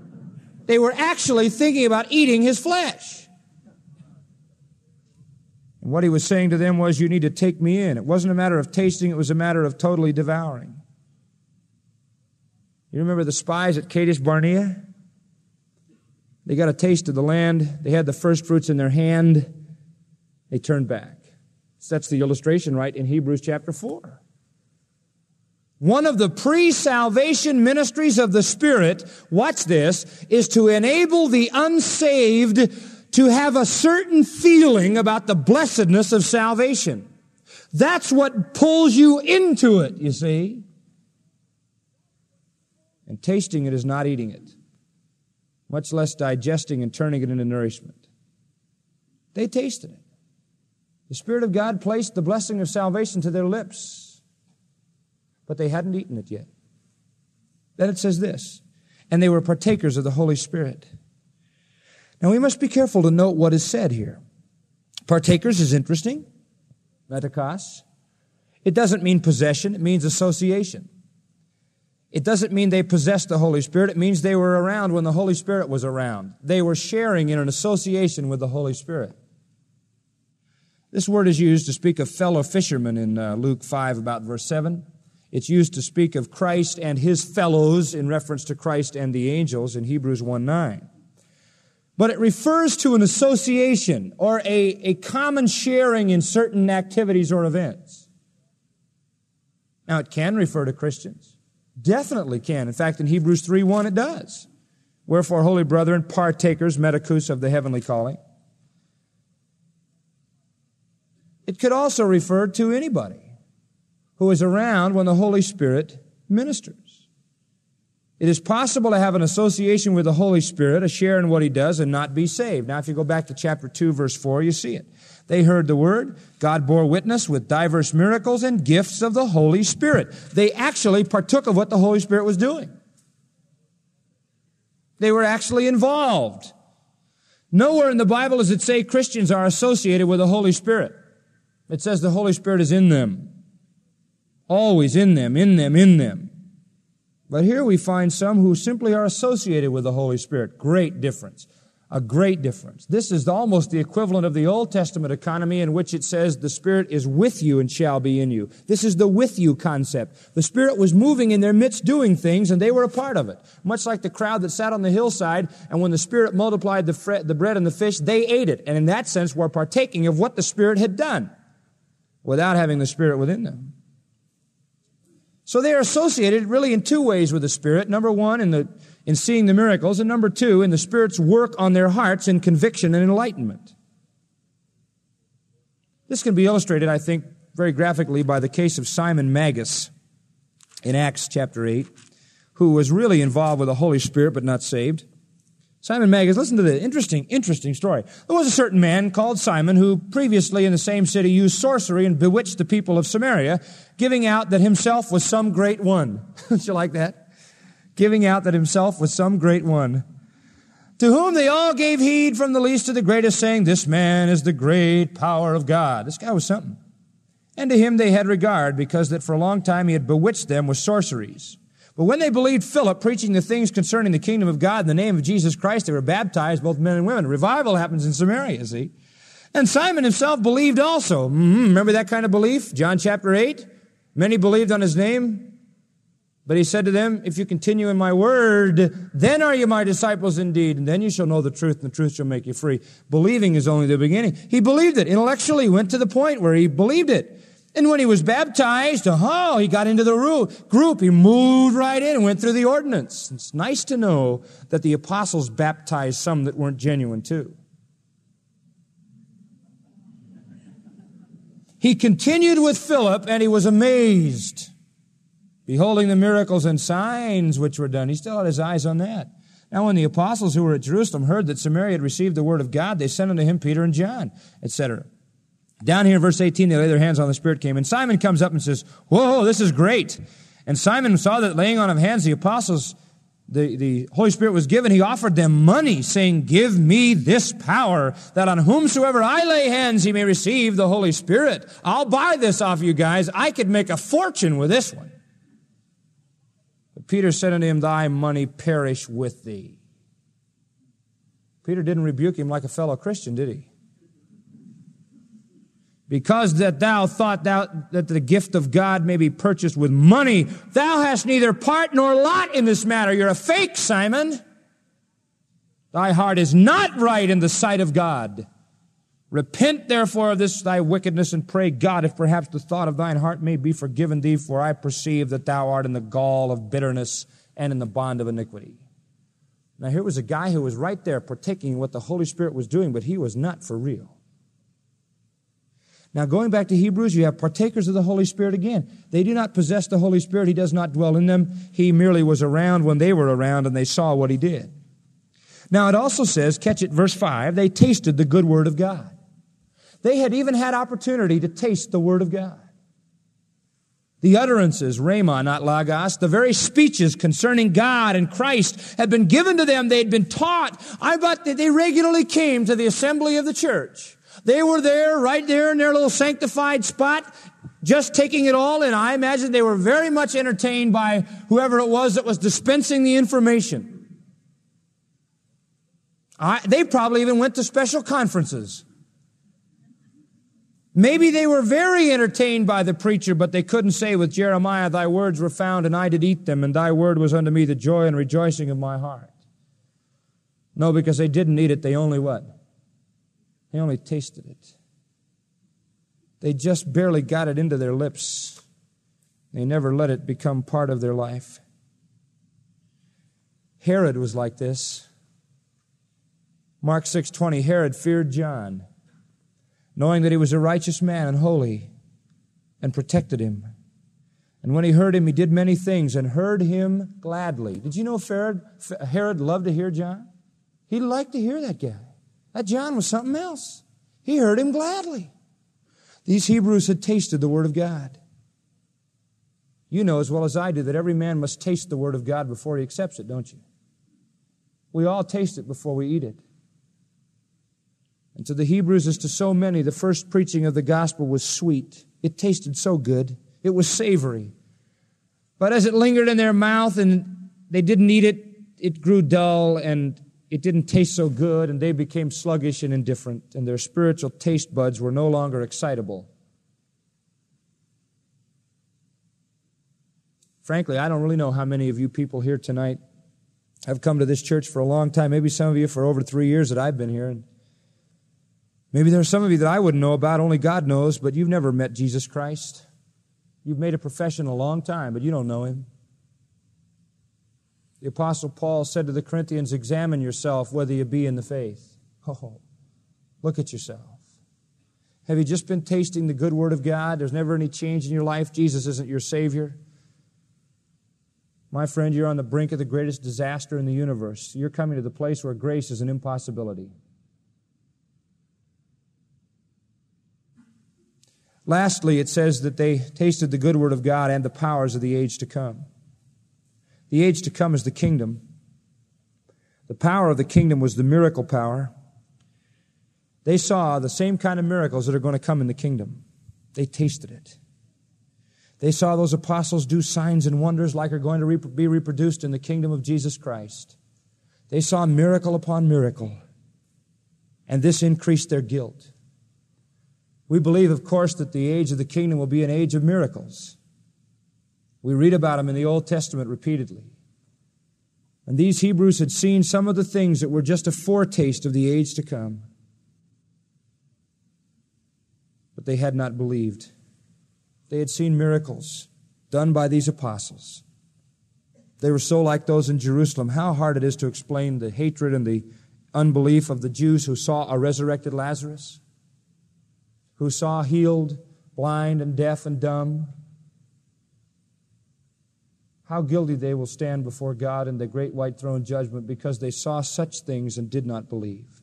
They were actually thinking about eating his flesh. And what he was saying to them was, you need to take me in. It wasn't a matter of tasting, it was a matter of totally devouring. You remember the spies at Kadesh Barnea? They got a taste of the land. They had the first fruits in their hand. They turned back. So that's the illustration, right, in Hebrews chapter four. One of the pre-salvation ministries of the Spirit, watch this, is to enable the unsaved to have a certain feeling about the blessedness of salvation. That's what pulls you into it, you see. And tasting it is not eating it, much less digesting and turning it into nourishment. They tasted it. The Spirit of God placed the blessing of salvation to their lips, but they hadn't eaten it yet. Then it says this, and they were partakers of the Holy Spirit. Now we must be careful to note what is said here. Partakers is interesting, metakos. It doesn't mean possession, it means association. It doesn't mean they possessed the Holy Spirit. It means they were around when the Holy Spirit was around. They were sharing in an association with the Holy Spirit. This word is used to speak of fellow fishermen in uh, Luke five, about verse seven. It's used to speak of Christ and his fellows in reference to Christ and the angels in Hebrews one nine. But it refers to an association or a, a common sharing in certain activities or events. Now, it can refer to Christians. Definitely can. In fact, in Hebrews three one it does. Wherefore, holy brethren, partakers, metakos, of the heavenly calling. It could also refer to anybody who is around when the Holy Spirit ministers. It is possible to have an association with the Holy Spirit, a share in what He does, and not be saved. Now, if you go back to chapter two, verse four, you see it. They heard the word. God bore witness with diverse miracles and gifts of the Holy Spirit. They actually partook of what the Holy Spirit was doing. They were actually involved. Nowhere in the Bible does it say Christians are associated with the Holy Spirit. It says the Holy Spirit is in them. Always in them, in them, in them. But here we find some who simply are associated with the Holy Spirit. Great difference. A great difference. This is almost the equivalent of the Old Testament economy in which it says the Spirit is with you and shall be in you. This is the with you concept. The Spirit was moving in their midst doing things and they were a part of it. Much like the crowd that sat on the hillside and when the Spirit multiplied the, fre- the bread and the fish, they ate it. And in that sense were partaking of what the Spirit had done without having the Spirit within them. So they are associated really in two ways with the Spirit. Number one, in the in seeing the miracles, and number two, in the Spirit's work on their hearts in conviction and enlightenment. This can be illustrated, I think, very graphically by the case of Simon Magus in Acts chapter eight, who was really involved with the Holy Spirit but not saved. Simon Magus, listen to this interesting, interesting story. There was a certain man called Simon who previously in the same city used sorcery and bewitched the people of Samaria, giving out that himself was some great one. Don't you like that? Giving out that himself was some great one. To whom they all gave heed from the least to the greatest, saying, this man is the great power of God. This guy was something. And to him they had regard, because that for a long time he had bewitched them with sorceries. But when they believed Philip preaching the things concerning the kingdom of God in the name of Jesus Christ, they were baptized, both men and women. Revival happens in Samaria, see? And Simon himself believed also. Mm-hmm. Remember that kind of belief? John chapter eight. Many believed on his name. But he said to them, if you continue in my word, then are you my disciples indeed, and then you shall know the truth, and the truth shall make you free. Believing is only the beginning. He believed it. Intellectually, he went to the point where he believed it. And when he was baptized, oh, he got into the group. He moved right in and went through the ordinance. It's nice to know that the apostles baptized some that weren't genuine too. He continued with Philip, and he was amazed, beholding the miracles and signs which were done. He still had his eyes on that. Now when the apostles who were at Jerusalem heard that Samaria had received the word of God, they sent unto him Peter and John, et cetera. Down here in verse eighteen, they lay their hands on the Spirit came. And Simon comes up and says, whoa, this is great. And Simon saw that laying on of hands, the apostles, the, the Holy Spirit was given. He offered them money, saying, give me this power, that on whomsoever I lay hands, he may receive the Holy Spirit. I'll buy this off you guys. I could make a fortune with this one. But Peter said unto him, thy money perish with thee. Peter didn't rebuke him like a fellow Christian, did he? Because that thou thought thou, that the gift of God may be purchased with money, thou hast neither part nor lot in this matter. You're a fake, Simon. Thy heart is not right in the sight of God. Repent therefore of this thy wickedness, and pray God, if perhaps the thought of thine heart may be forgiven thee, for I perceive that thou art in the gall of bitterness and in the bond of iniquity. Now here was a guy who was right there partaking in what the Holy Spirit was doing, but he was not for real. Now, going back to Hebrews, you have partakers of the Holy Spirit again. They do not possess the Holy Spirit. He does not dwell in them. He merely was around when they were around and they saw what he did. Now, it also says, catch it, verse five, they tasted the good word of God. They had even had opportunity to taste the word of God. The utterances, rhema, not logos, the very speeches concerning God and Christ had been given to them. They had been taught. I bet that they regularly came to the assembly of the church. They were there, right there in their little sanctified spot, just taking it all in. I imagine they were very much entertained by whoever it was that was dispensing the information. I, they probably even went to special conferences. Maybe they were very entertained by the preacher, but they couldn't say with Jeremiah, thy words were found and I did eat them, and thy word was unto me the joy and rejoicing of my heart. No, because they didn't eat it, they only what? They only tasted it. They just barely got it into their lips. They never let it become part of their life. Herod was like this. Mark six twenty, Herod feared John, knowing that he was a righteous man and holy, and protected him. And when he heard him, he did many things and heard him gladly. Did you know Herod, Herod loved to hear John? He liked to hear that guy. That John was something else. He heard him gladly. These Hebrews had tasted the Word of God. You know as well as I do that every man must taste the Word of God before he accepts it, don't you? We all taste it before we eat it. And to the Hebrews, as to so many, the first preaching of the gospel was sweet. It tasted so good. It was savory. But as it lingered in their mouth and they didn't eat it, it grew dull and it didn't taste so good, and they became sluggish and indifferent, and their spiritual taste buds were no longer excitable. Frankly, I don't really know how many of you people here tonight have come to this church for a long time. Maybe some of you for over three years that I've been here. And maybe there are some of you that I wouldn't know about, only God knows, but you've never met Jesus Christ. You've made a profession a long time, but you don't know Him. The Apostle Paul said to the Corinthians, examine yourself whether you be in the faith. Oh, look at yourself. Have you just been tasting the good Word of God? There's never any change in your life. Jesus isn't your Savior. My friend, you're on the brink of the greatest disaster in the universe. You're coming to the place where grace is an impossibility. Lastly, it says that they tasted the good Word of God and the powers of the age to come. The age to come is the kingdom. The power of the kingdom was the miracle power. They saw the same kind of miracles that are going to come in the kingdom. They tasted it. They saw those apostles do signs and wonders like are going to be reproduced in the kingdom of Jesus Christ. They saw miracle upon miracle, and this increased their guilt. We believe, of course, that the age of the kingdom will be an age of miracles. We read about them in the Old Testament repeatedly. And these Hebrews had seen some of the things that were just a foretaste of the age to come. But they had not believed. They had seen miracles done by these apostles. They were so like those in Jerusalem. How hard it is to explain the hatred and the unbelief of the Jews who saw a resurrected Lazarus, who saw healed, blind and deaf and dumb. How guilty they will stand before God in the great white throne judgment because they saw such things and did not believe.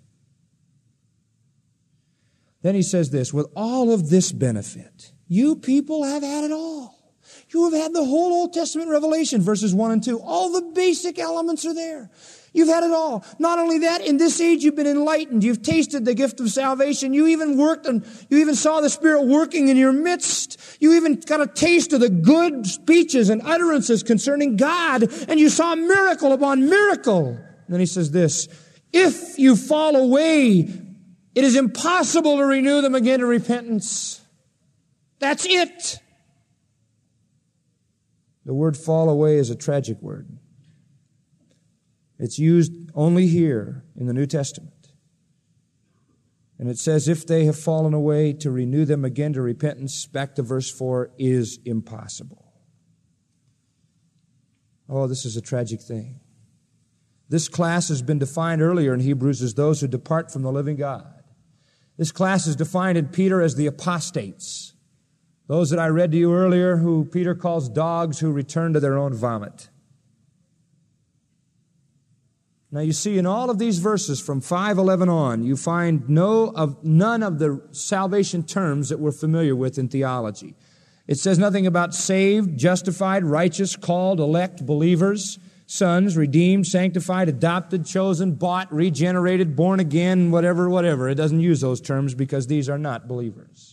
Then he says this, with all of this benefit, you people have had it all. You have had the whole Old Testament revelation, verses one and two. All the basic elements are there. You've had it all. Not only that, in this age you've been enlightened. You've tasted the gift of salvation. You even worked and you even saw the Spirit working in your midst. You even got a taste of the good speeches and utterances concerning God, and you saw miracle upon miracle. And then he says this, if you fall away It is impossible to renew them again to repentance. That's it. The word fall away is a tragic word. It's used only here in the New Testament. And it says, if they have fallen away, to renew them again to repentance, back to verse four, is impossible. Oh, this is a tragic thing. This class has been defined earlier in Hebrews as those who depart from the living God. This class is defined in Peter as the apostates. Those that I read to you earlier, who Peter calls dogs who return to their own vomit. Now you see, in all of these verses from five eleven on, you find no of none of the salvation terms that we're familiar with in theology. It says nothing about saved, justified, righteous, called, elect, believers, sons, redeemed, sanctified, adopted, chosen, bought, regenerated, born again, whatever, whatever. It doesn't use those terms because these are not believers.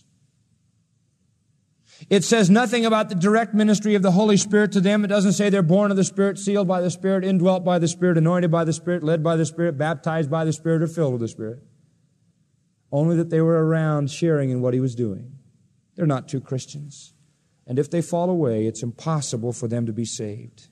It says nothing about the direct ministry of the Holy Spirit to them. It doesn't say they're born of the Spirit, sealed by the Spirit, indwelt by the Spirit, anointed by the Spirit, led by the Spirit, baptized by the Spirit, or filled with the Spirit. Only that they were around sharing in what He was doing. They're not true Christians. And if they fall away, it's impossible for them to be saved.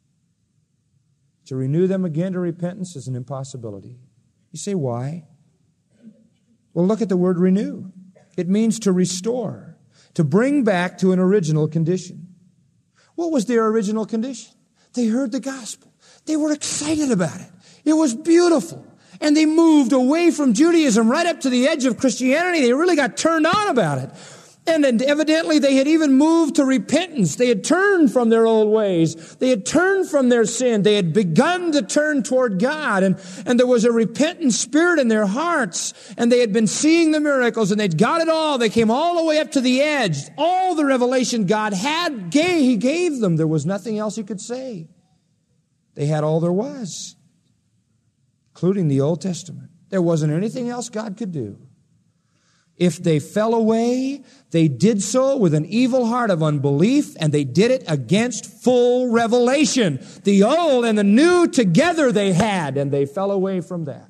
To renew them again to repentance is an impossibility. You say, why? Well, look at the word renew. It means to restore, to bring back to an original condition. What was their original condition? They heard the gospel. They were excited about it. It was beautiful. And they moved away from Judaism right up to the edge of Christianity. They really got turned on about it. And then evidently they had even moved to repentance. They had turned from their old ways. They had turned from their sin. They had begun to turn toward God. And, and there was a repentant spirit in their hearts. And they had been seeing the miracles and they'd got it all. They came all the way up to the edge. All the revelation God had, gave, He gave them. There was nothing else He could say. They had all there was, including the Old Testament. There wasn't anything else God could do. If they fell away, they did so with an evil heart of unbelief, and they did it against full revelation. The old and the new together they had, and they fell away from that.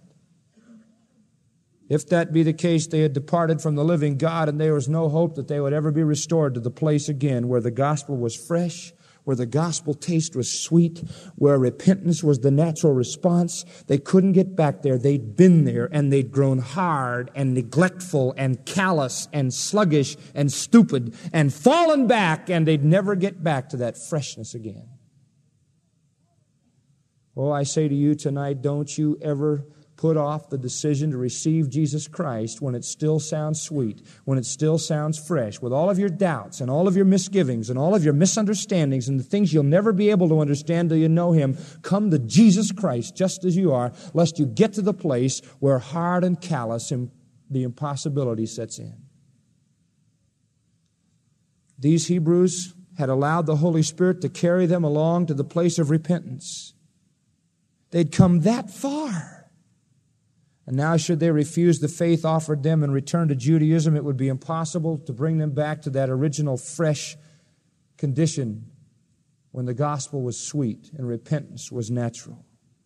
If that be the case, they had departed from the living God, and there was no hope that they would ever be restored to the place again where the gospel was fresh, where the gospel taste was sweet, where repentance was the natural response. They couldn't get back there. They'd been there, and they'd grown hard and neglectful and callous and sluggish and stupid and fallen back, and they'd never get back to that freshness again. Oh, I say to you tonight, don't you ever put off the decision to receive Jesus Christ when it still sounds sweet, when it still sounds fresh, with all of your doubts and all of your misgivings and all of your misunderstandings and the things you'll never be able to understand till you know Him. Come to Jesus Christ just as you are, lest you get to the place where hard and callous the impossibility sets in. These Hebrews had allowed the Holy Spirit to carry them along to the place of repentance. They'd come that far. And now, should they refuse the faith offered them and return to Judaism, it would be impossible to bring them back to that original fresh condition when the gospel was sweet and repentance was natural.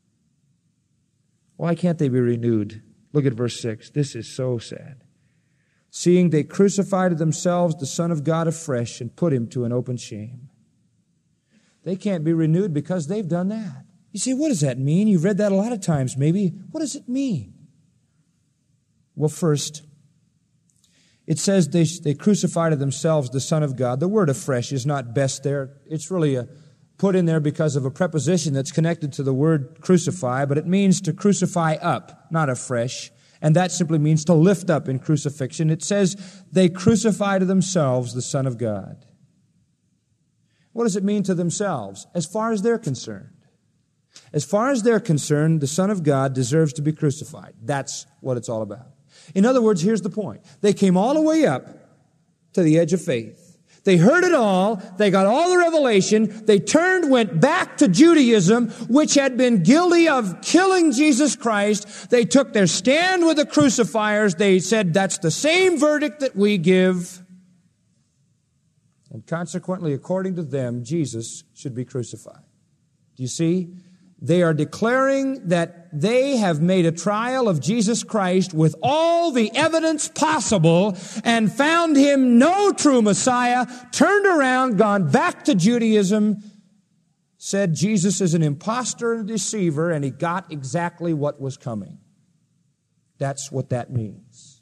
Why can't they be renewed? Look at verse six. This is so sad. Seeing they crucified to themselves the Son of God afresh and put Him to an open shame. They can't be renewed because they've done that. You say, what does that mean? You've read that a lot of times, maybe. What does it mean? Well, first, it says they, they crucified to themselves the Son of God. The word afresh is not best there. It's really a, put in there because of a preposition that's connected to the word crucify, but it means to crucify up, not afresh. And that simply means to lift up in crucifixion. It says they crucify to themselves the Son of God. What does it mean to themselves? As far as they're concerned. As far as they're concerned, the Son of God deserves to be crucified. That's what it's all about. In other words, here's the point. They came all the way up to the edge of faith. They heard it all. They got all the revelation. They turned, went back to Judaism, which had been guilty of killing Jesus Christ. They took their stand with the crucifiers. They said, that's the same verdict that we give. And consequently, according to them, Jesus should be crucified. Do you see? They are declaring that they have made a trial of Jesus Christ with all the evidence possible and found him no true Messiah, turned around, gone back to Judaism, said Jesus is an impostor and a deceiver, and he got exactly what was coming. That's what that means.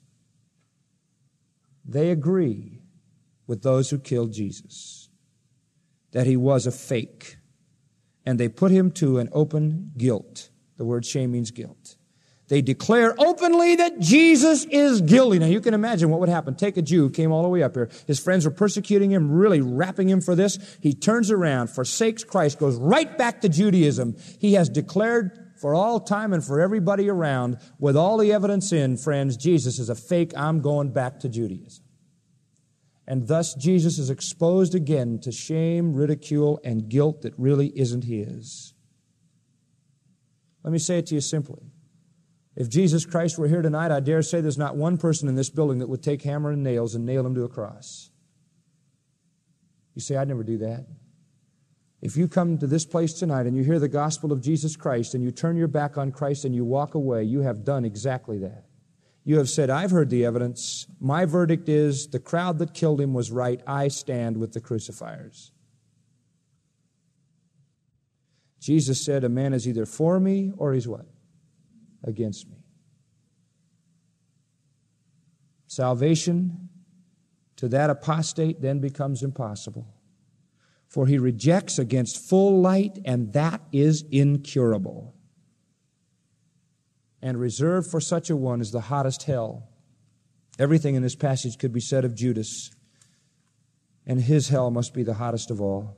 They agree with those who killed Jesus that he was a fake. And they put him to an open guilt. The word shame means guilt. They declare openly that Jesus is guilty. Now you can imagine what would happen. Take a Jew who came all the way up here. His friends were persecuting him, really wrapping him for this. He turns around, forsakes Christ, goes right back to Judaism. He has declared for all time and for everybody around, with all the evidence in, friends, Jesus is a fake. I'm going back to Judaism. And thus Jesus is exposed again to shame, ridicule, and guilt that really isn't his. Let me say it to you simply. If Jesus Christ were here tonight, I dare say there's not one person in this building that would take hammer and nails and nail him to a cross. You say, I'd never do that. If you come to this place tonight and you hear the gospel of Jesus Christ and you turn your back on Christ and you walk away, you have done exactly that. You have said, I've heard the evidence. My verdict is the crowd that killed him was right. I stand with the crucifiers. Jesus said, a man is either for me or he's what? Against me. Salvation to that apostate then becomes impossible. For he rejects against full light, and that is incurable. And reserved for such a one is the hottest hell. Everything in this passage could be said of Judas, and his hell must be the hottest of all.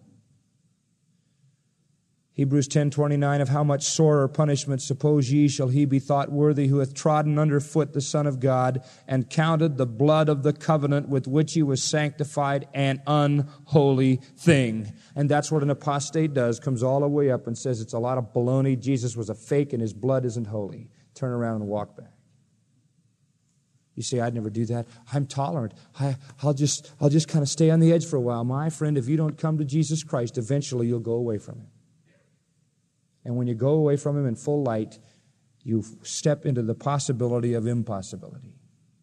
Hebrews ten twenty-nine, of how much sorer punishment, suppose ye, shall he be thought worthy who hath trodden under foot the Son of God, and counted the blood of the covenant with which he was sanctified an unholy thing. And that's what an apostate does, comes all the way up and says it's a lot of baloney, Jesus was a fake and his blood isn't holy. Turn around and walk back. You say, I'd never do that. I'm tolerant. I, I'll just, I'll just kind of stay on the edge for a while. My friend, if you don't come to Jesus Christ, eventually you'll go away from him. And when you go away from him in full light, you step into the possibility of impossibility.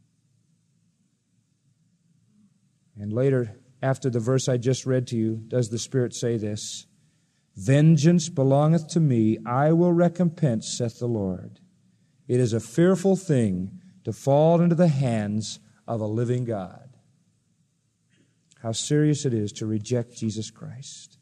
And later, after the verse I just read to you, does the Spirit say this? Vengeance belongeth to me, I will recompense, saith the Lord. It is a fearful thing to fall into the hands of a living God. How serious it is to reject Jesus Christ.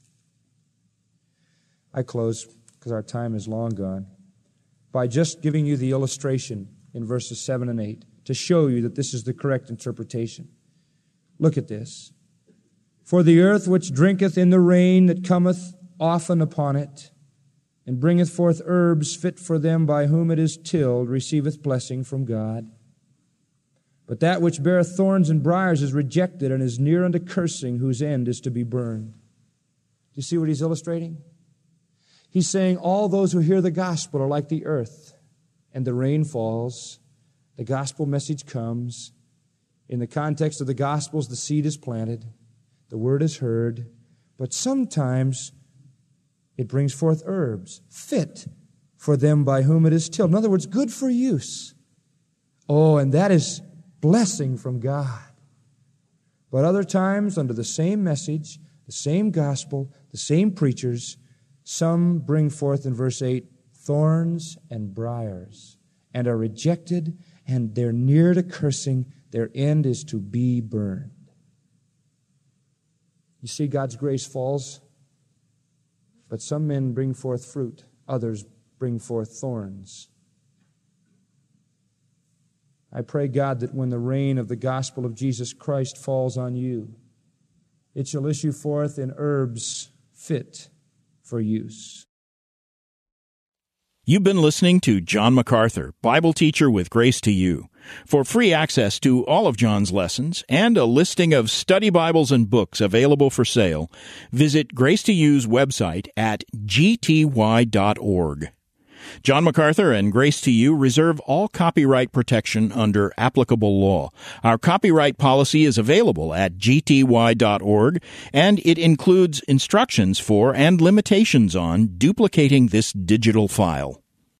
I close, because our time is long gone, by just giving you the illustration in verses seven and eight to show you that this is the correct interpretation. Look at this. For the earth which drinketh in the rain that cometh often upon it, and bringeth forth herbs fit for them by whom it is tilled, receiveth blessing from God. But that which beareth thorns and briars is rejected, and is near unto cursing, whose end is to be burned. Do you see what he's illustrating? He's saying all those who hear the gospel are like the earth, and the rain falls, the gospel message comes. In the context of the gospels, the seed is planted, the word is heard, but sometimes it brings forth herbs, fit for them by whom it is tilled. In other words, good for use. Oh, and that is blessing from God. But other times, under the same message, the same gospel, the same preachers, some bring forth in verse eight thorns and briars, and are rejected, and they're near to cursing. Their end is to be burned. You see, God's grace falls, but some men bring forth fruit, others bring forth thorns. I pray, God, that when the rain of the gospel of Jesus Christ falls on you, it shall issue forth in herbs fit for use. You've been listening to John MacArthur, Bible teacher with Grace to You. For free access to all of John's lessons and a listing of study Bibles and books available for sale, visit Grace to You's website at g t y dot org. John MacArthur and Grace to You reserve all copyright protection under applicable law. Our copyright policy is available at g t y dot org, and it includes instructions for and limitations on duplicating this digital file.